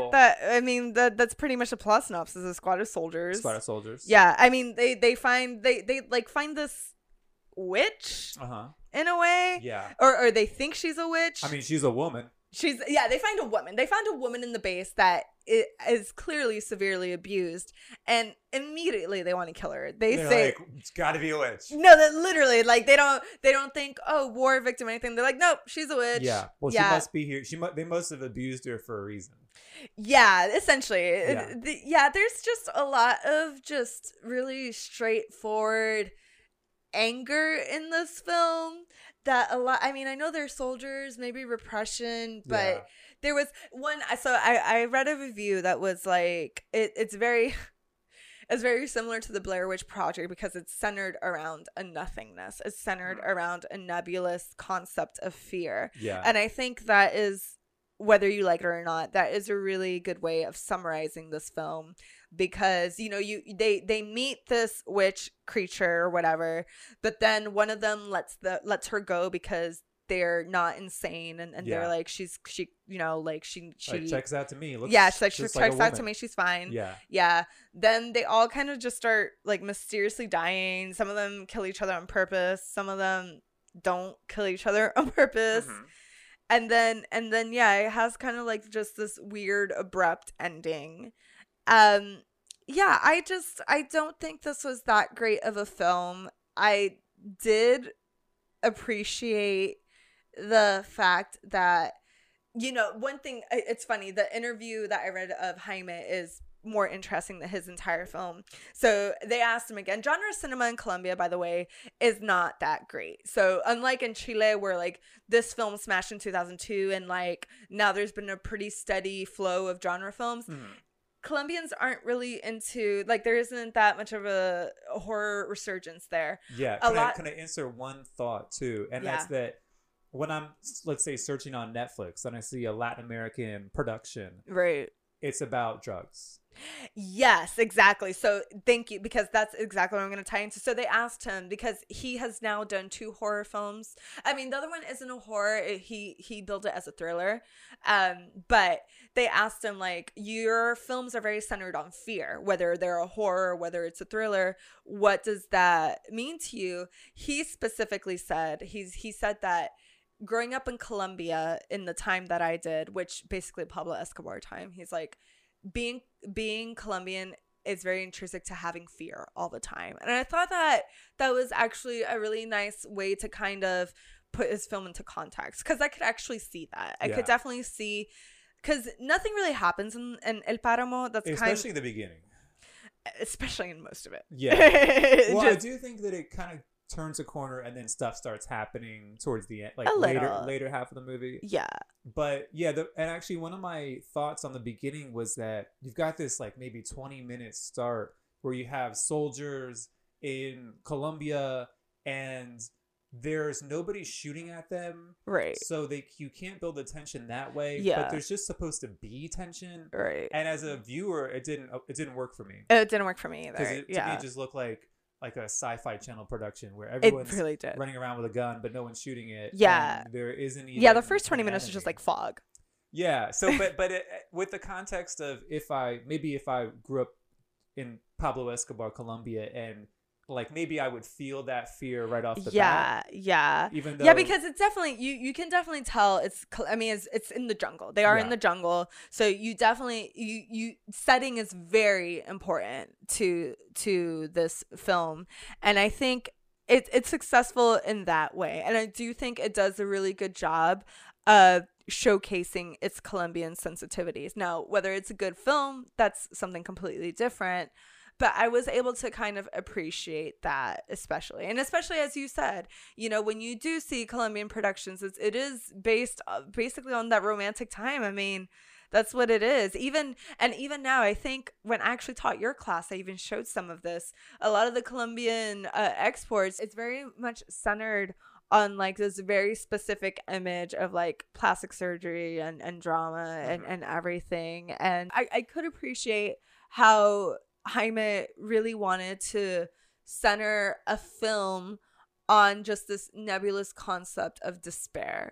that's pretty much a plot synopsis. A squad of soldiers. Yeah, I mean they find this witch in a way. Yeah. Or they think she's a witch. I mean, she's a woman. They find a woman. They found a woman in the base that is clearly severely abused, and immediately they want to kill her. They're say like, it's got to be a witch. No, that literally, like, they don't think, oh, war victim or anything. They're like, nope, she's a witch. Yeah. Well, she must be here. They must have abused her for a reason. Yeah, essentially. There's just a lot of just really straightforward anger in this film. I know they're soldiers, maybe repression, but there was one. So I read a review that was like, it's very similar to the Blair Witch Project because it's centered around a nothingness. It's centered around a nebulous concept of fear. Yeah. And I think that is, whether you like it or not, that is a really good way of summarizing this film, because they meet this witch creature or whatever, but then one of them lets her go because they're not insane, and they're like, she like checks out to me. She's like, she checks out to me, she's fine. Yeah. Then they all kind of just start like mysteriously dying. Some of them kill each other on purpose. Some of them don't kill each other on purpose. Mm-hmm. And then it has kind of like just this weird abrupt ending. I don't think this was that great of a film. I did appreciate the fact that, one thing, it's funny, the interview that I read of Jaime is more interesting than his entire film. So they asked him again. Genre cinema in Colombia, by the way, is not that great. So unlike in Chile, where like this film smashed in 2002 and like now there's been a pretty steady flow of genre films, Colombians aren't really into, like, there isn't that much of a horror resurgence there. Yeah. Can I insert one thought too? And that's that when I'm, let's say, searching on Netflix and I see a Latin American production, right, it's about drugs. Yes, exactly. So thank you, because that's exactly what I'm going to tie into. So they asked him, because he has now done 2 horror films. I mean, the other one isn't a horror. He built it as a thriller. But they asked him, like, your films are very centered on fear, whether they're a horror, whether it's a thriller. What does that mean to you? He specifically said, he said that growing up in Colombia in the time that I did, which basically Pablo Escobar time, he's like, being Colombian is very intrinsic to having fear all the time. And I thought that was actually a really nice way to kind of put his film into context, because I could actually see that. I could definitely see, because nothing really happens in El Páramo. That's especially in the beginning. Especially in most of it. Yeah. Well, I do think that it kind of turns a corner and then stuff starts happening towards the end, like later half of the movie. Yeah. But yeah, and actually one of my thoughts on the beginning was that you've got this like maybe 20-minute start where you have soldiers in Colombia and there's nobody shooting at them, right? So you can't build the tension that way. Yeah. But there's just supposed to be tension, right? And as a viewer, it didn't work for me. It didn't work for me either. Because to me, it just looked like a Sci-Fi Channel production where everyone's really did. running around with a gun, but no one's shooting it. Yeah. And there isn't even... Yeah, the first 20 minutes is just like fog. Yeah. So, but with the context of if I grew up in Pablo Escobar, Colombia, and like maybe I would feel that fear right off the bat. Yeah. Even though, yeah, because it's definitely you can definitely tell it's in the jungle. They are in the jungle, so you definitely you setting is very important to this film, and I think it's successful in that way, and I do think it does a really good job of showcasing its Colombian sensitivities. Now, whether it's a good film, that's something completely different. But I was able to kind of appreciate that, especially as you said, you know, when you do see Colombian productions, it is based basically on that romantic time. I mean, that's what it is. Even now, I think when I actually taught your class, I even showed some of this. A lot of the Colombian exports, it's very much centered on like this very specific image of like plastic surgery and drama and everything. And I could appreciate how Jaime really wanted to center a film on just this nebulous concept of despair.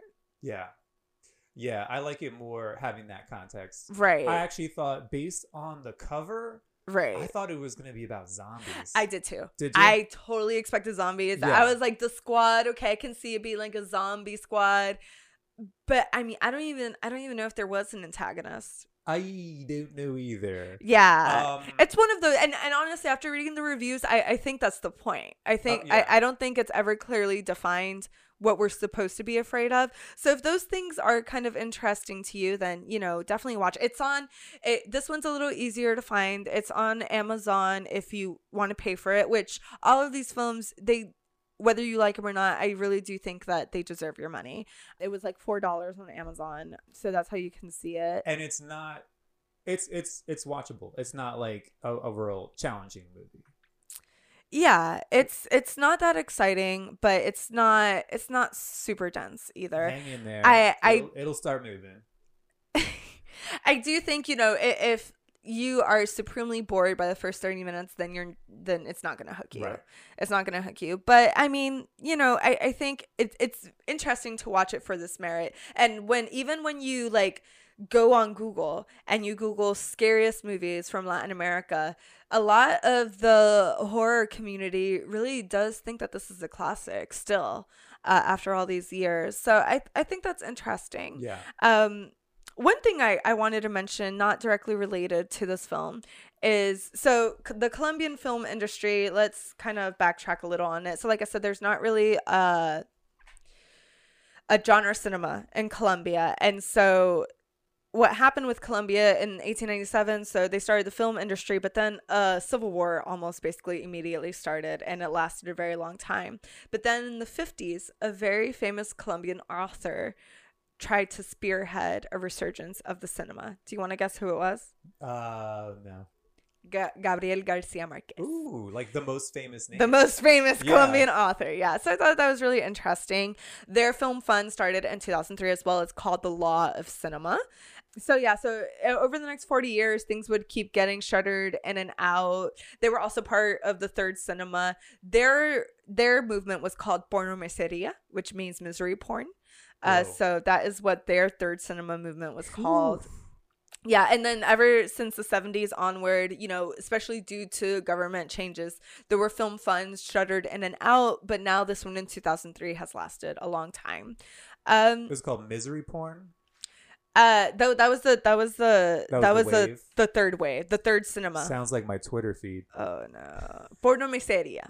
Yeah, I like it more having that context. Right. I actually thought, based on the cover, right, I thought it was going to be about zombies. I did too. Did you? I totally expected zombies. Yeah. I was like, the squad, okay, I can see it being like a zombie squad. But I mean, I don't even know if there was an antagonist. I don't know either. Yeah. It's one of those, and honestly, after reading the reviews, I think that's the point. I think I don't think it's ever clearly defined what we're supposed to be afraid of. So if those things are kind of interesting to you, then, you know, definitely watch. This one's a little easier to find. It's on Amazon if you want to pay for it, which all of these films, whether you like them or not, I really do think that they deserve your money. It was like $4 on Amazon, so that's how you can see it. And it's not, it's watchable. It's not like a real challenging movie. Yeah, it's not that exciting, but it's not super dense either. Hang in there. It'll start moving. I do think, you know, if you are supremely bored by the first 30 minutes, then it's not going to hook you. Right. It's not going to hook you. But I mean, you know, I think it's interesting to watch it for this merit. And when you like go on Google and you Google scariest movies from Latin America, a lot of the horror community really does think that this is a classic still, after all these years. So I think that's interesting. Yeah. One thing I wanted to mention, not directly related to this film, is so the Colombian film industry, let's kind of backtrack a little on it. So like I said, there's not really a genre cinema in Colombia. And so what happened with Colombia in 1897, so they started the film industry, but then a civil war almost basically immediately started, and it lasted a very long time. But then in the 50s, a very famous Colombian author tried to spearhead a resurgence of the cinema. Do you want to guess who it was? No. Gabriel Garcia Marquez. Ooh, like the most famous name. The most famous Colombian author, yeah. So I thought that was really interesting. Their film fund started in 2003 as well. It's called The Law of Cinema. So yeah, so over the next 40 years, things would keep getting shuttered in and out. They were also part of the third cinema. Their movement was called pornomiseria, which means misery porn. So that is what their third cinema movement was called. Yeah, and then ever since the 70s onward, you know, especially due to government changes, there were film funds shuttered in and out, but now this one in 2003 has lasted a long time. It was called misery porn? That was the third wave, the third cinema. Sounds like my Twitter feed. Oh no. Pornomiseria.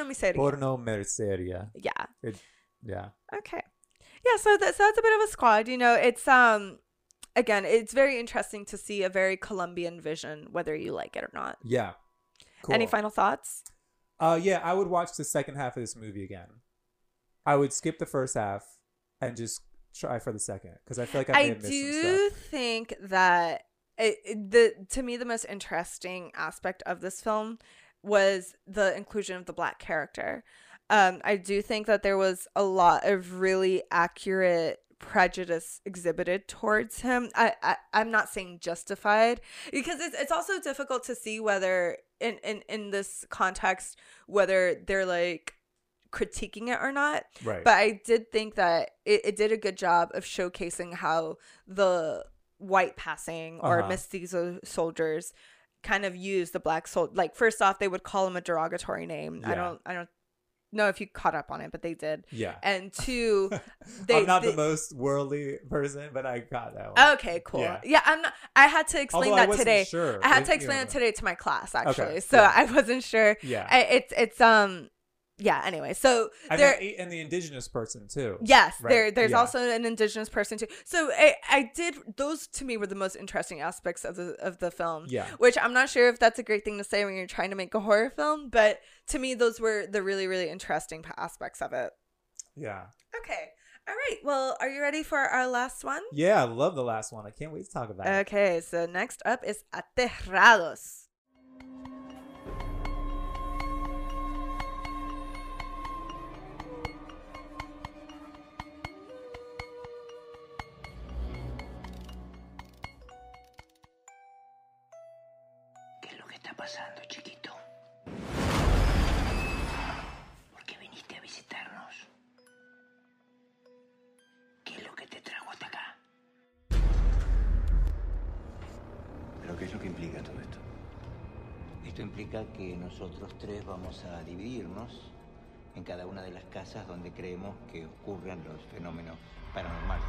Yeah. Yeah. Okay. Yeah, so that's a bit of a squad. You know, it's again, it's very interesting to see a very Colombian vision, whether you like it or not. Yeah. Cool. Any final thoughts? Yeah, I would watch the second half of this movie again. I would skip the first half and just try for the second, because I feel like I missed some stuff. I do think that to me the most interesting aspect of this film was the inclusion of the Black character. I do think that there was a lot of really accurate prejudice exhibited towards him. I'm not saying justified, because it's also difficult to see whether in this context whether they're like critiquing it or not. Right. But I did think that it did a good job of showcasing how the white passing or mestizo soldiers kind of use the Black soldier. Like, first off, they would call him a derogatory name. Yeah. I don't know if you caught up on it, but they did. Yeah. And two, I'm not the most worldly person, but I got that one. Okay, cool. Yeah, I'm not. I had to explain that today. Sure. I had to explain it today to my class, actually. Okay, so I wasn't sure. Yeah. yeah. Anyway, so and the indigenous person too. Yes, right? There's also an indigenous person too. So I did those to me were the most interesting aspects of the film. Yeah. Which I'm not sure if that's a great thing to say when you're trying to make a horror film, but to me those were the really, really interesting aspects of it. Yeah. Okay. All right. Well, are you ready for our last one? Yeah, I love the last one. I can't wait to talk about it. Okay, so next up is Aterrados. ¿Qué es lo que está pasando, chiquito? ¿Por qué viniste a visitarnos? ¿Qué es lo que te trajo hasta acá? ¿Pero qué es lo que implica todo esto? Esto implica que nosotros tres vamos a dividirnos en cada una de las casas donde creemos que ocurren los fenómenos paranormales.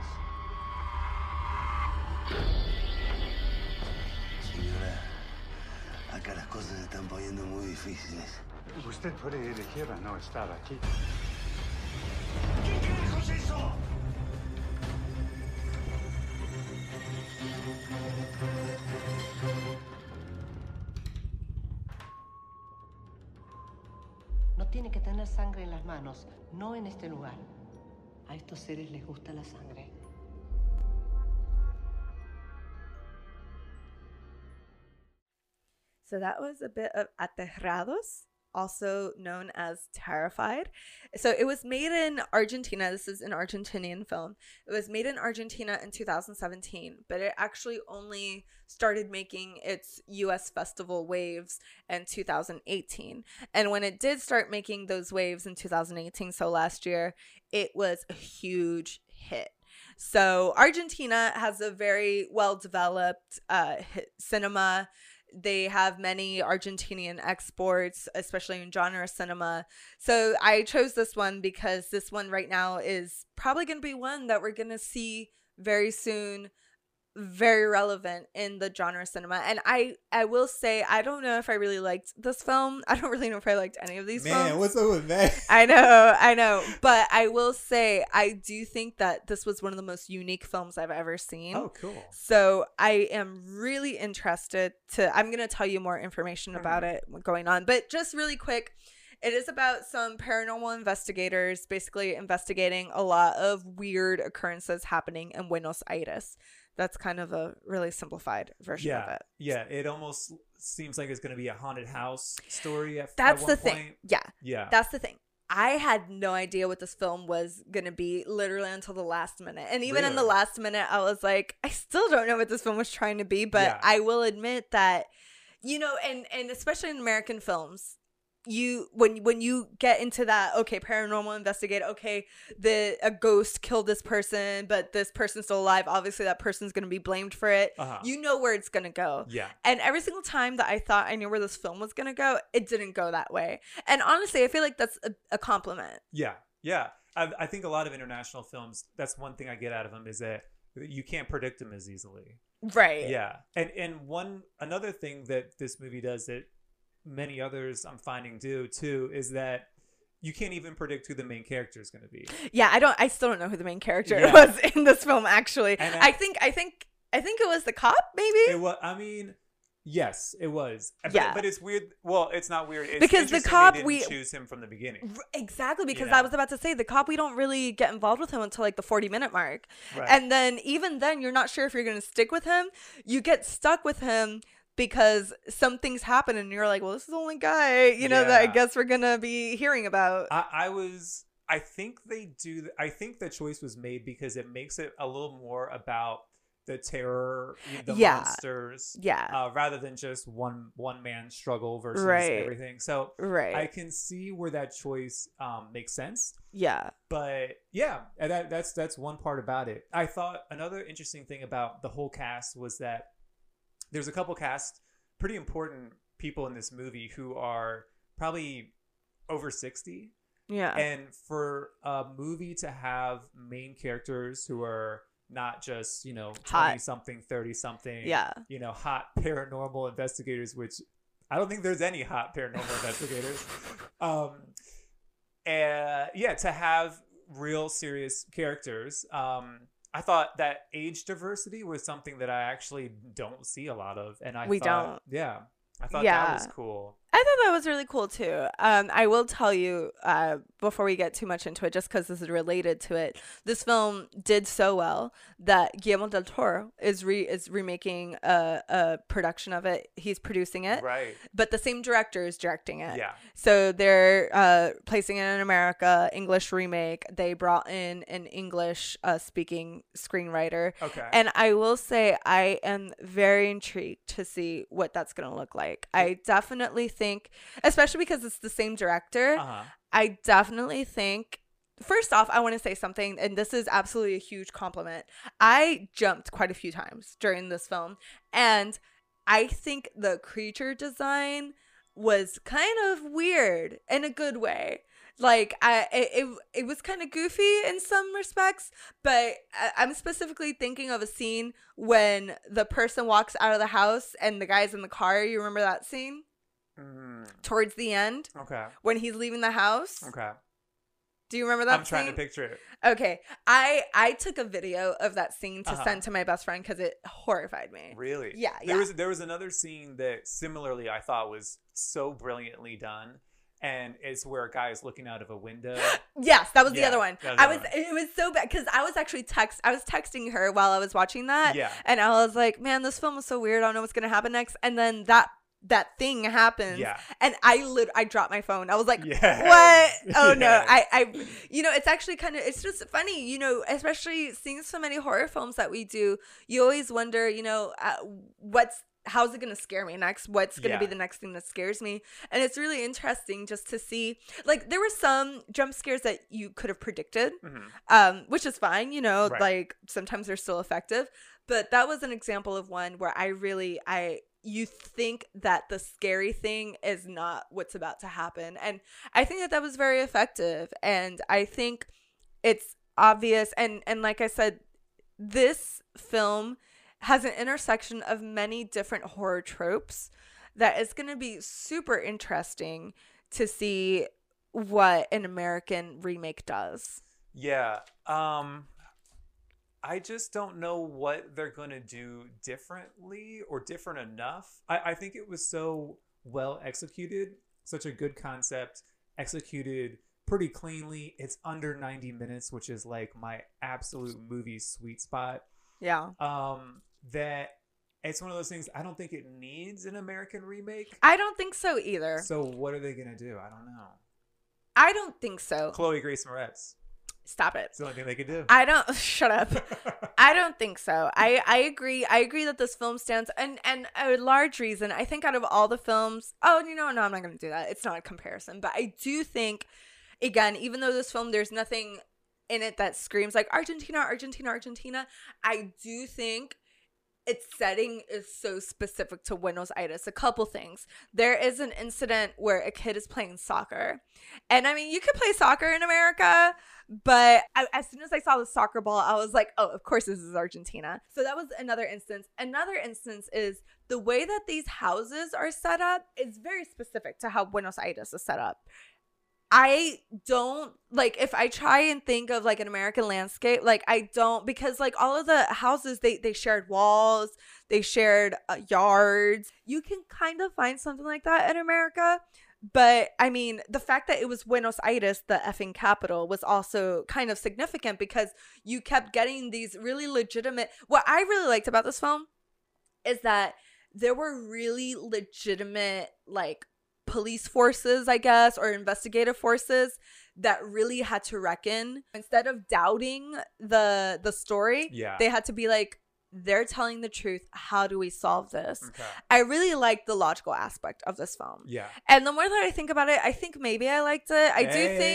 Señora, acá las cosas se están poniendo muy difíciles. Usted puede elegir a no estar aquí. ¿Qué carajo es eso? No tiene que tener sangre en las manos, no en este lugar. A estos seres les gusta la sangre. So that was a bit of Aterrados, also known as Terrified. So it was made in Argentina. This is an Argentinian film. It was made in Argentina in 2017, but it actually only started making its US festival waves in 2018. And when it did start making those waves in 2018, so last year, it was a huge hit. So Argentina has a very well-developed cinema. They have many Argentinian exports, especially in genre cinema. So I chose this one because this one right now is probably going to be one that we're going to see very soon, very relevant in the genre cinema. And I will say, I don't know if I really liked this film. I don't really know if I liked any of these films. Man, what's up with that? I know. But I will say, I do think that this was one of the most unique films I've ever seen. Oh, cool. So I am really interested I'm going to tell you more information about it going on. But just really quick, it is about some paranormal investigators basically investigating a lot of weird occurrences happening in Buenos Aires. That's kind of a really simplified version of it. Yeah, it almost seems like it's going to be a haunted house story at That's one the point. thing. Yeah. That's the thing. I had no idea what this film was going to be literally until the last minute. And even in the last minute, I was like, I still don't know what this film was trying to be. But I will admit that, you know, and especially in American films, when you get into that, okay, paranormal investigator, okay, a ghost killed this person, but this person's still alive, obviously that person's gonna be blamed for it. You know where it's gonna go. And every single time that I thought I knew where this film was gonna go, it didn't go that way. And honestly, I feel like that's a compliment. I think a lot of international films, that's one thing I get out of them, is that you can't predict them as easily. Right. Yeah. And another thing that this movie does that many others I'm finding do too is that you can't even predict who the main character is going to be. Yeah, I still don't know who the main character was in this film actually. And I think it was the cop maybe. It was, I mean, yes, it was. But it's weird. Well, it's not weird. It's because the cop we choose him from the beginning. Exactly, because I was about to say the cop, we don't really get involved with him until like the 40-minute mark. Right. And then even then you're not sure if you're going to stick with him. You get stuck with him because some things happen and you're like, well, this is the only guy, you know, that I guess we're going to be hearing about. I think I think the choice was made because it makes it a little more about the terror, the monsters, rather than just one man struggle versus everything. So I can see where that choice makes sense. Yeah. But yeah, that's one part about it. I thought another interesting thing about the whole cast was that there's a couple pretty important people in this movie who are probably over 60. Yeah. And for a movie to have main characters who are not just, 20-something, 30-something, hot paranormal investigators, which I don't think there's any hot paranormal investigators. to have real serious characters. I thought that age diversity was something that I actually don't see a lot of, and I thought that was cool. I thought that was really cool too. I will tell you before we get too much into it, just because this is related to it, this film did so well that Guillermo del Toro is remaking a production of it. He's producing it, right? But the same director is directing it. Yeah. So they're placing it in America, English remake. They brought in an English speaking screenwriter. Okay. And I will say I am very intrigued to see what that's going to look like. I definitely think, especially because it's the same director, I definitely think, first off, I want to say something, and this is absolutely a huge compliment. I jumped quite a few times during this film, and I think the creature design was kind of weird in a good way. Like, it was kind of goofy in some respects, but I'm specifically thinking of a scene when the person walks out of the house and the guy's in the car. You remember that scene? Towards the end, when he's leaving the house. Do you remember that I'm trying to picture it. Okay, I took a video of that scene to send to my best friend because it horrified me. Really? Yeah. There was another scene that similarly I thought was so brilliantly done, and it's where a guy is looking out of a window. Yes, that was the other one. It was so bad because I was actually texting her while I was watching that. Yeah. And I was like, man, this film was so weird. I don't know what's gonna happen next. And then that thing happens. Yeah. And I dropped my phone. I was like, what? Oh no. I it's actually it's just funny, especially seeing so many horror films that we do, you always wonder, how's it going to scare me next? What's going to be the next thing that scares me? And it's really interesting just to see, like, there were some jump scares that you could have predicted, which is fine, like sometimes they're still effective. But that was an example of one where you think that the scary thing is not what's about to happen. And I think that was very effective. And I think it's obvious. And like I said, this film has an intersection of many different horror tropes that is going to be super interesting to see what an American remake does. Yeah. I just don't know what they're going to do differently or different enough. I think it was so well executed, such a good concept, executed pretty cleanly. It's under 90 minutes, which is like my absolute movie sweet spot. Yeah. That it's one of those things, I don't think it needs an American remake. I don't think so either. So what are they going to do? I don't know. I don't think so. Chloe Grace Moretz. Stop it. It's the only thing they could do. Shut up. I don't think so. I agree. I agree that this film stands, and a large reason, I think out of all the films, no, I'm not going to do that. It's not a comparison. But I do think, again, even though this film, there's nothing in it that screams like Argentina, Argentina, Argentina, I do think its setting is so specific to Buenos Aires. A couple things. There is an incident where a kid is playing soccer. And I mean, you could play soccer in America, but as soon as I saw the soccer ball, I was like, oh, of course this is Argentina. So that was another instance. Another instance is the way that these houses are set up is very specific to how Buenos Aires is set up. I don't, like, if I try and think of like an American landscape, like I don't, because like all of the houses, they shared walls, they shared yards. You can kind of find something like that in America. But I mean, the fact that it was Buenos Aires, the effing capital, was also kind of significant because you kept getting these really legitimate, what I really liked about this film is that there were really legitimate, like, police forces, I guess, or investigative forces that really had to reckon. Instead of doubting the story, they had to be like, they're telling the truth. How do we solve this? Okay. I really liked the logical aspect of this film. Yeah. And the more that I think about it, I think maybe I liked it. I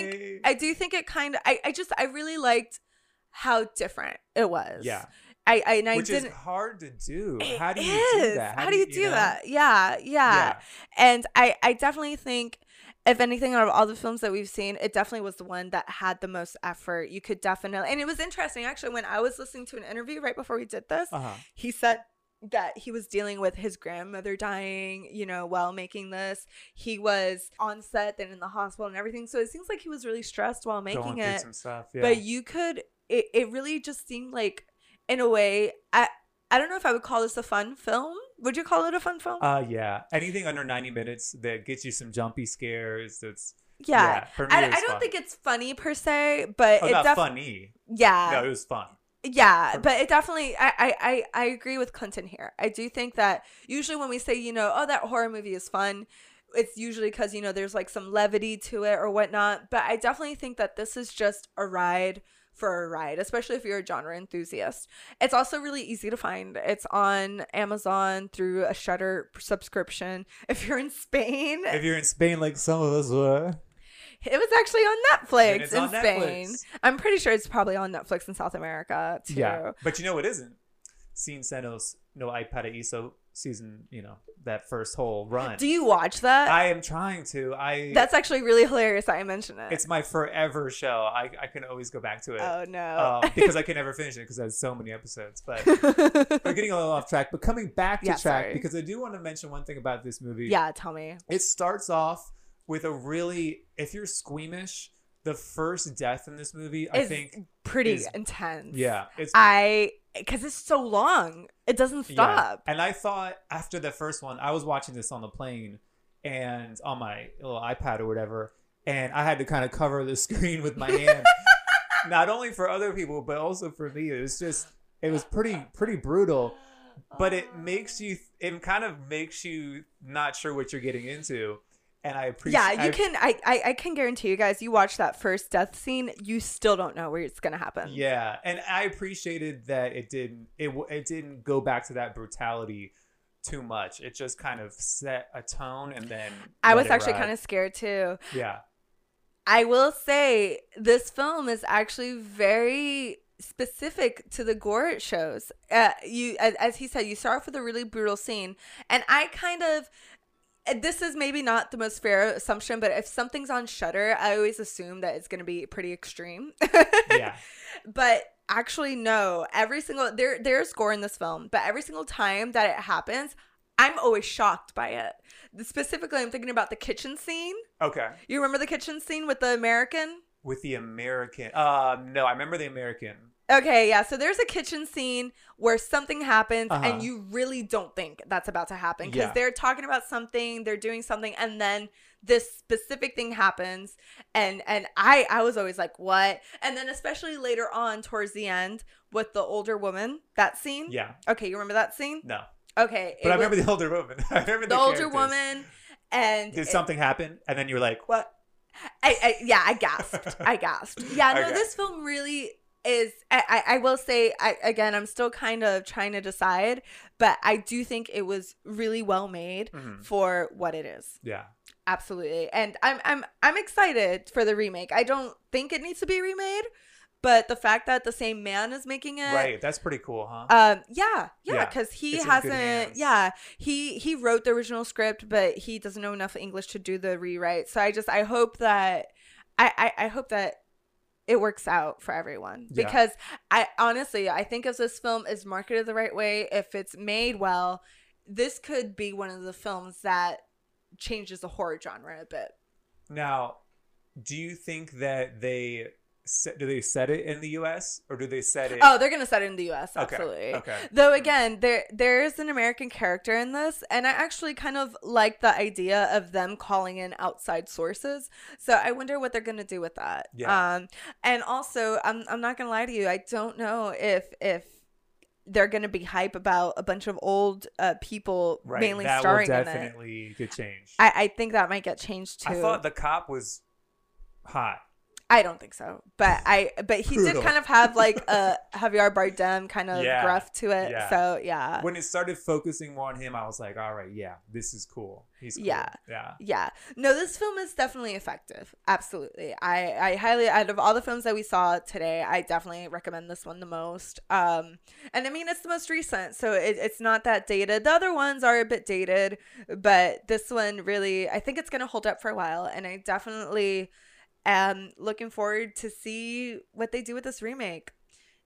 do think it kind of, I really liked how different it was. Yeah. Which is hard to do. How do you do that? How do you do that? Yeah. And I definitely think, if anything, out of all the films that we've seen, it definitely was the one that had the most effort. You could definitely, and it was interesting actually when I was listening to an interview right before we did this. He said that he was dealing with his grandmother dying, you know, while making this. He was on set, then in the hospital and everything. So it seems like he was really stressed while making Going it. through some stuff, yeah. But you could, it really just seemed like, in a way, I don't know if I would call this a fun film. Would you call it a fun film? Yeah. Anything under 90 minutes that gets you some jumpy scares. That's for me, I don't think it's funny per se, but it's not funny. Yeah. No, it was fun. Yeah, but it definitely, I agree with Clinton here. I do think that usually when we say, you know, oh, that horror movie is fun, it's usually because, you know, there's like some levity to it or whatnot. But I definitely think that this is just a ride for a ride, especially if you're a genre enthusiast. It's also really easy to find. It's on Amazon through a Shudder subscription. If you're in Spain, like some of us were. It was actually on Netflix in Spain. Netflix. I'm pretty sure it's probably on Netflix in South America too. Yeah, but you know what isn't? Sin Senos no Hay Paraíso season, you know, that first whole run. Do you watch that? I am trying to. That's actually really hilarious that I mentioned it. It's my forever show. I can always go back to it. Oh, no. Because I can never finish it because it has so many episodes. But we're getting a little off track. But coming back to track, because I do want to mention one thing about this movie. Yeah, tell me. It starts off with a really, if you're squeamish, the first death in this movie, I think, pretty intense. Yeah. Because it's so long. It doesn't stop. Yeah. And I thought after the first one, I was watching this on the plane and on my little iPad or whatever, and I had to kind of cover the screen with my hand. Not only for other people, but also for me. It was pretty brutal. But it kind of makes you not sure what you're getting into. And I appreciate. Yeah, I can guarantee you guys, you watch that first death scene, you still don't know where it's gonna happen. Yeah, and I appreciated that it didn't go back to that brutality too much. It just kind of set a tone, and then I was actually kind of scared too. Yeah, I will say this film is actually very specific to the gore it shows. As he said, you start off with a really brutal scene, and I kind of. This is maybe not the most fair assumption, but if something's on Shudder, I always assume that it's going to be pretty extreme. Yeah. But actually, no. There's gore in this film, but every single time that it happens, I'm always shocked by it. Specifically, I'm thinking about the kitchen scene. Okay. You remember the kitchen scene with the American? With the American? No, I remember the American. Okay, yeah. So there's a kitchen scene where something happens and you really don't think that's about to happen because they're talking about something, they're doing something, and then this specific thing happens. And I was always like, what? And then especially later on towards the end with the older woman, that scene. Yeah. Okay, you remember that scene? No. Okay. But I remember the older woman. I remember the older woman. And did something happen? And then you were like, what? I gasped. Yeah, no, this film really is, I will say, I'm still kind of trying to decide, but I do think it was really well made for what it is. Yeah, absolutely. And I'm excited for the remake. I don't think it needs to be remade, but the fact that the same man is making it, right? That's pretty cool, huh? Yeah, because he hasn't. Yeah, he wrote the original script, but he doesn't know enough English to do the rewrite. So I hope that I hope that it works out for everyone, because I think if this film is marketed the right way, if it's made well, this could be one of the films that changes the horror genre a bit. Now, do you think that do they set it in the U.S. or do they set it? Oh, they're gonna set it in the U.S. Absolutely. Okay. Though again, there is an American character in this, and I actually kind of like the idea of them calling in outside sources. So I wonder what they're gonna do with that. Yeah. And also, I'm not gonna lie to you, I don't know if they're gonna be hype about a bunch of old people mainly starring in it. That will definitely get changed. I think that might get changed too. I thought the cop was hot. I don't think so, but he did kind of have like a Javier Bardem kind of gruff to it. Yeah. So yeah, when it started focusing more on him, I was like, all right, yeah, this is cool. He's cool. Yeah. No, this film is definitely effective. Absolutely. I highly, out of all the films that we saw today, I definitely recommend this one the most. And I mean, it's the most recent, so it's not that dated. The other ones are a bit dated, but this one really, I think it's gonna hold up for a while, and I definitely looking forward to see what they do with this remake.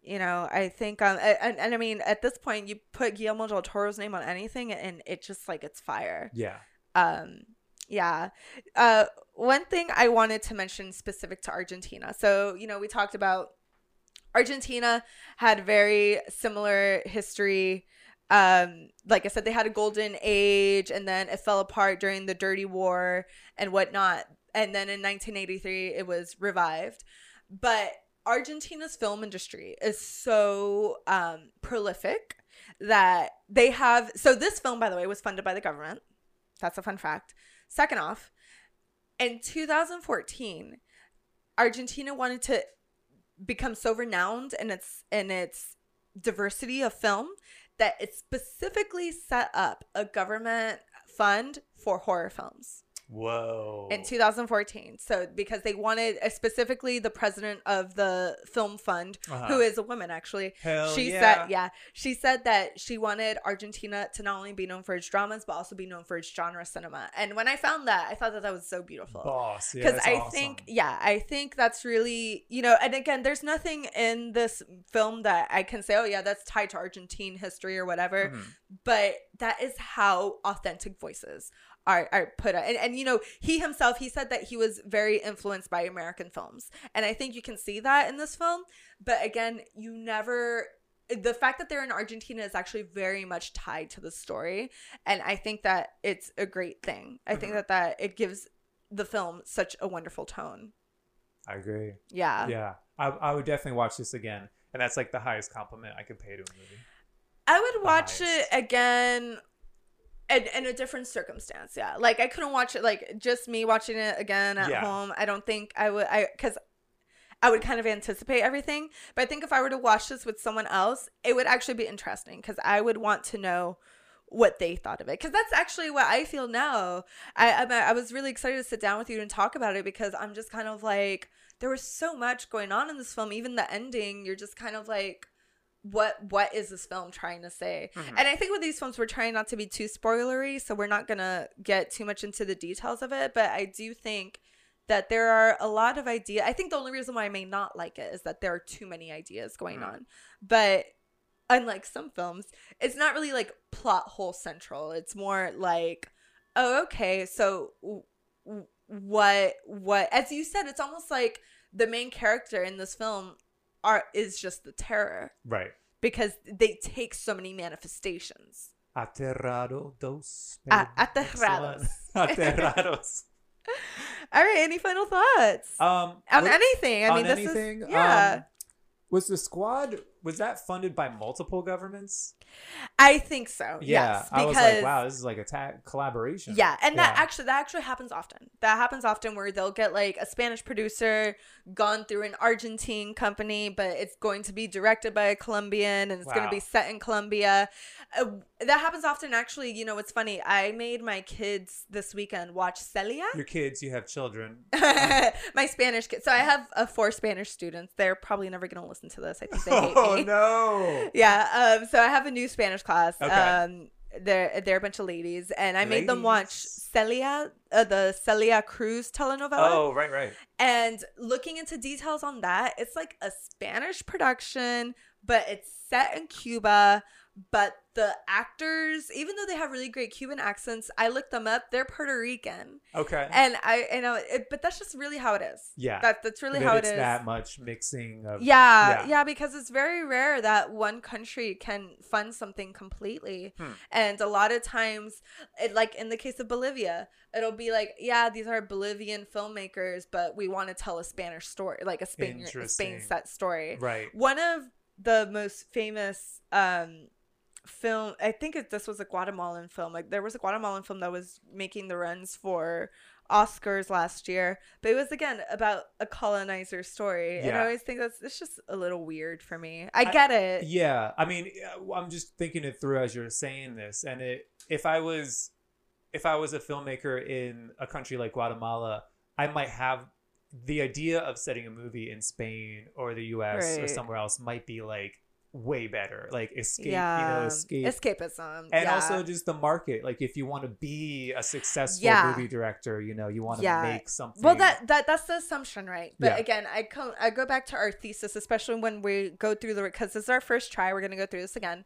You know, I think, and I mean, at this point, you put Guillermo del Toro's name on anything, and it just like it's fire. Yeah. Yeah. One thing I wanted to mention specific to Argentina. So, you know, we talked about Argentina had very similar history. Like I said, they had a golden age, and then it fell apart during the Dirty War and whatnot. And then in 1983, it was revived. But Argentina's film industry is so prolific that they have. So this film, by the way, was funded by the government. That's a fun fact. Second off, in 2014, Argentina wanted to become so renowned in its diversity of film that it specifically set up a government fund for horror films. Whoa. In 2014. So because they wanted, specifically the president of the film fund, who is a woman actually. She said that she wanted Argentina to not only be known for its dramas, but also be known for its genre cinema. And when I found that, I thought that was so beautiful. Boss. Yeah, because I think that's really, you know, and again, there's nothing in this film that I can say, oh yeah, that's tied to Argentine history or whatever. Mm-hmm. But that is how authentic voices are put out. And you know, he said that he was very influenced by American films. And I think you can see that in this film. But again, the fact that they're in Argentina is actually very much tied to the story. And I think that it's a great thing. I think that it gives the film such a wonderful tone. I agree. Yeah. Yeah. I would definitely watch this again. And that's like the highest compliment I could pay to a movie. I would watch it again in a different circumstance. Yeah. Like I couldn't watch it, like just me watching it again at home. I don't think I would, because I would kind of anticipate everything. But I think if I were to watch this with someone else, it would actually be interesting because I would want to know what they thought of it. Because that's actually what I feel now. I was really excited to sit down with you and talk about it because I'm just kind of like, there was so much going on in this film. Even the ending, you're just kind of like, what is this film trying to say? Mm-hmm. And I think with these films, we're trying not to be too spoilery, so we're not gonna get too much into the details of it. But I do think that there are a lot of ideas. I think the only reason why I may not like it is that there are too many ideas going on. But unlike some films, it's not really like plot hole central. It's more like, oh, okay, so what? As you said, it's almost like the main character in this film is just the terror. Right. Because they take so many manifestations. Aterrados. Aterrados. Aterrados. All right. Any final thoughts? On anything. I mean, this is... Yeah. Was the squad, was that funded by multiple governments? I think so. Yeah. Yes, I was like, wow, this is like a collaboration. Yeah. And that actually happens often. That happens often where they'll get like a Spanish producer gone through an Argentine company, but it's going to be directed by a Colombian and it's going to be set in Colombia. That happens often. Actually, you know, it's funny. I made my kids this weekend watch Celia. Your kids, you have children. My Spanish kids. So I have 4 Spanish students. They're probably never going to listen to this. I think they hate me. Oh, no. Yeah. So I have a new Spanish class. Okay. They're a bunch of ladies, and I made them watch Celia, the Celia Cruz telenovela. Oh, right. And looking into details on that, it's like a Spanish production, but it's set in Cuba. But the actors, even though they have really great Cuban accents, I looked them up. They're Puerto Rican. Okay. And I know, but that's just really how it is. Yeah. That's really how it is. That much mixing of. Yeah, because it's very rare that one country can fund something completely. And a lot of times, like in the case of Bolivia, it'll be like, yeah, these are Bolivian filmmakers, but we want to tell a Spanish story, like a Spain set story. Right. One of the most famous film, I think this was a Guatemalan film. Like there was a Guatemalan film that was making the runs for Oscars last year, but it was again about a colonizer story. And I always think it's just a little weird for me. I get it. Yeah, I mean, I'm just thinking it through as you're saying this, and if I was a filmmaker in a country like Guatemala, I might have the idea of setting a movie in Spain or the US or somewhere else might be like way better. Like escape, escapism, and also just the market. Like if you want to be a successful movie director, you want to make something. Well, that's the assumption, right? But again, I go back to our thesis, especially when we go through because this is our first try. We're gonna go through this again.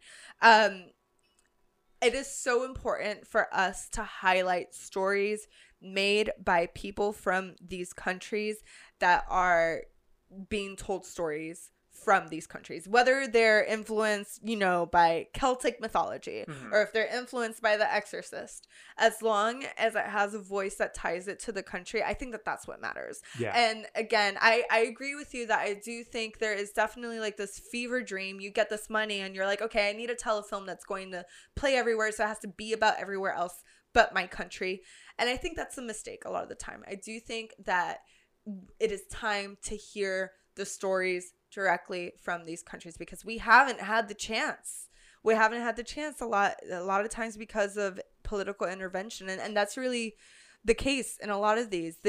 It is so important for us to highlight stories made by people from these countries that are being told stories from these countries, whether they're influenced, by Celtic mythology or if they're influenced by The Exorcist. As long as it has a voice that ties it to the country, I think that that's what matters. Yeah. And again, I agree with you that I do think there is definitely like this fever dream. You get this money and you're like, okay, I need to tell a film that's going to play everywhere, so it has to be about everywhere else but my country. And I think that's a mistake a lot of the time. I do think that it is time to hear the stories directly from these countries because we haven't had the chance. We haven't had the chance a lot of times because of political intervention, and that's really the case in a lot of these.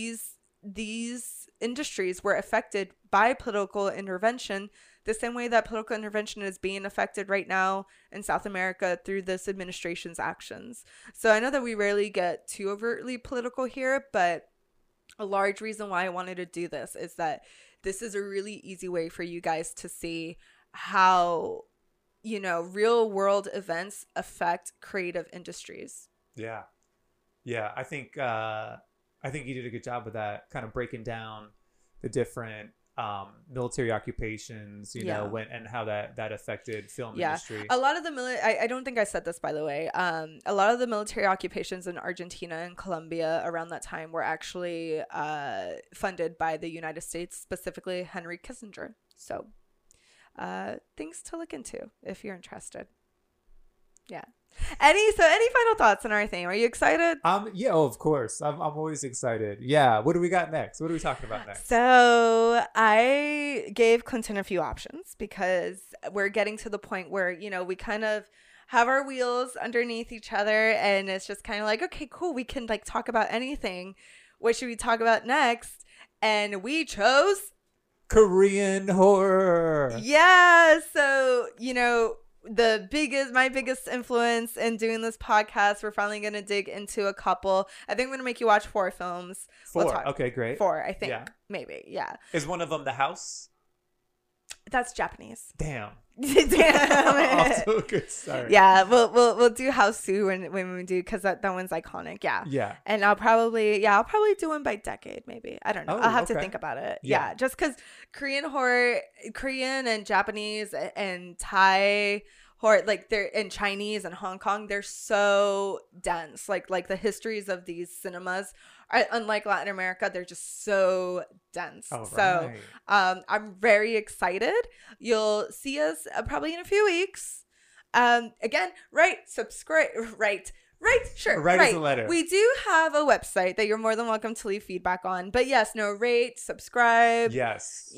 These industries were affected by political intervention the same way that political intervention is being affected right now in South America through this administration's actions. So I know that we rarely get too overtly political here, but a large reason why I wanted to do this is that this is a really easy way for you guys to see how, real world events affect creative industries. Yeah. Yeah. I think you did a good job with that, kind of breaking down the different military occupations, when and how that affected film industry. A lot of the I don't think I said this, by the way. A lot of the military occupations in Argentina and Colombia around that time were actually funded by the United States, specifically Henry Kissinger. So things to look into if you're interested. Yeah. Any final thoughts on our theme? Are you excited? Yeah, of course. I'm always excited. Yeah. What do we got next? What are we talking about next? So I gave Clinton a few options because we're getting to the point where, we kind of have our wheels underneath each other and it's just kind of like, okay, cool. We can like talk about anything. What should we talk about next? And we chose Korean horror. Yeah. So, my biggest influence in doing this podcast, we're finally going to dig into a couple. I think I'm going to make you watch 4 films. 4. Okay, great. 4, I think. Maybe. Yeah. Is one of them The House? That's Japanese. Damn. Damn. Also a good start. Yeah, we'll do House 2 when we do, because that one's iconic. Yeah. Yeah. And I'll probably do one by decade, maybe. I don't know. I'll have to think about it. Yeah. Just because Korean horror, Korean and Japanese and Thai horror, like they're in Chinese and Hong Kong, they're so dense. Like the histories of these cinemas are, unlike Latin America, they're just so dense. Oh, right. So I'm very excited. You'll see us probably in a few weeks. Again, subscribe, sure. Write us a letter. We do have a website that you're more than welcome to leave feedback on. But yes, rate, subscribe. Yes.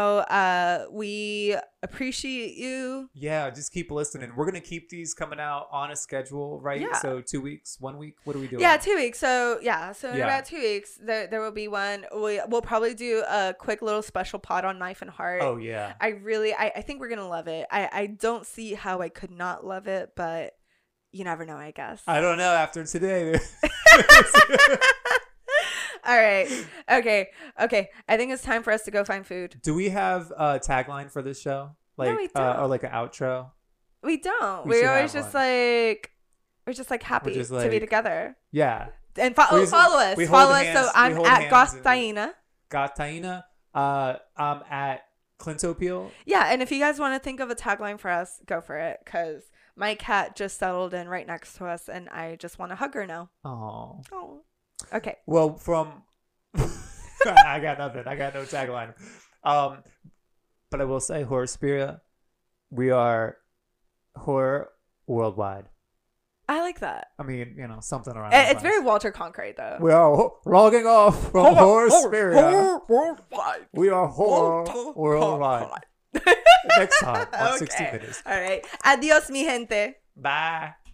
We appreciate you. Yeah, just keep listening. We're going to keep these coming out on a schedule, right? Yeah. So 2 weeks, 1 week, what are we doing? Yeah, 2 weeks. So in about 2 weeks, there will be one. We'll probably do a quick little special pod on Knife and Heart. Oh, yeah. I think we're going to love it. I don't see how I could not love it, but you never know, I guess. I don't know after today. All right. Okay. I think it's time for us to go find food. Do we have a tagline for this show? No, we don't. Or like an outro? We don't. We're always just like, we're just like happy to be together. Yeah. And follow us. Follow us. So I'm at Gothtaina. Gothtaina. I'm at Clintopeel. Yeah. And if you guys want to think of a tagline for us, go for it. Because my cat just settled in right next to us, and I just want to hug her now. Oh. Okay. Well, I got nothing. I got no tagline. But I will say, Horror Spirit, we are horror worldwide. I like that. I mean, something around. It's very Walter Cronkite, though. We are logging off from Horror Spirit. Horror worldwide. We are horror worldwide. Next time on 60 Minutes. All right. Adios, mi gente. Bye.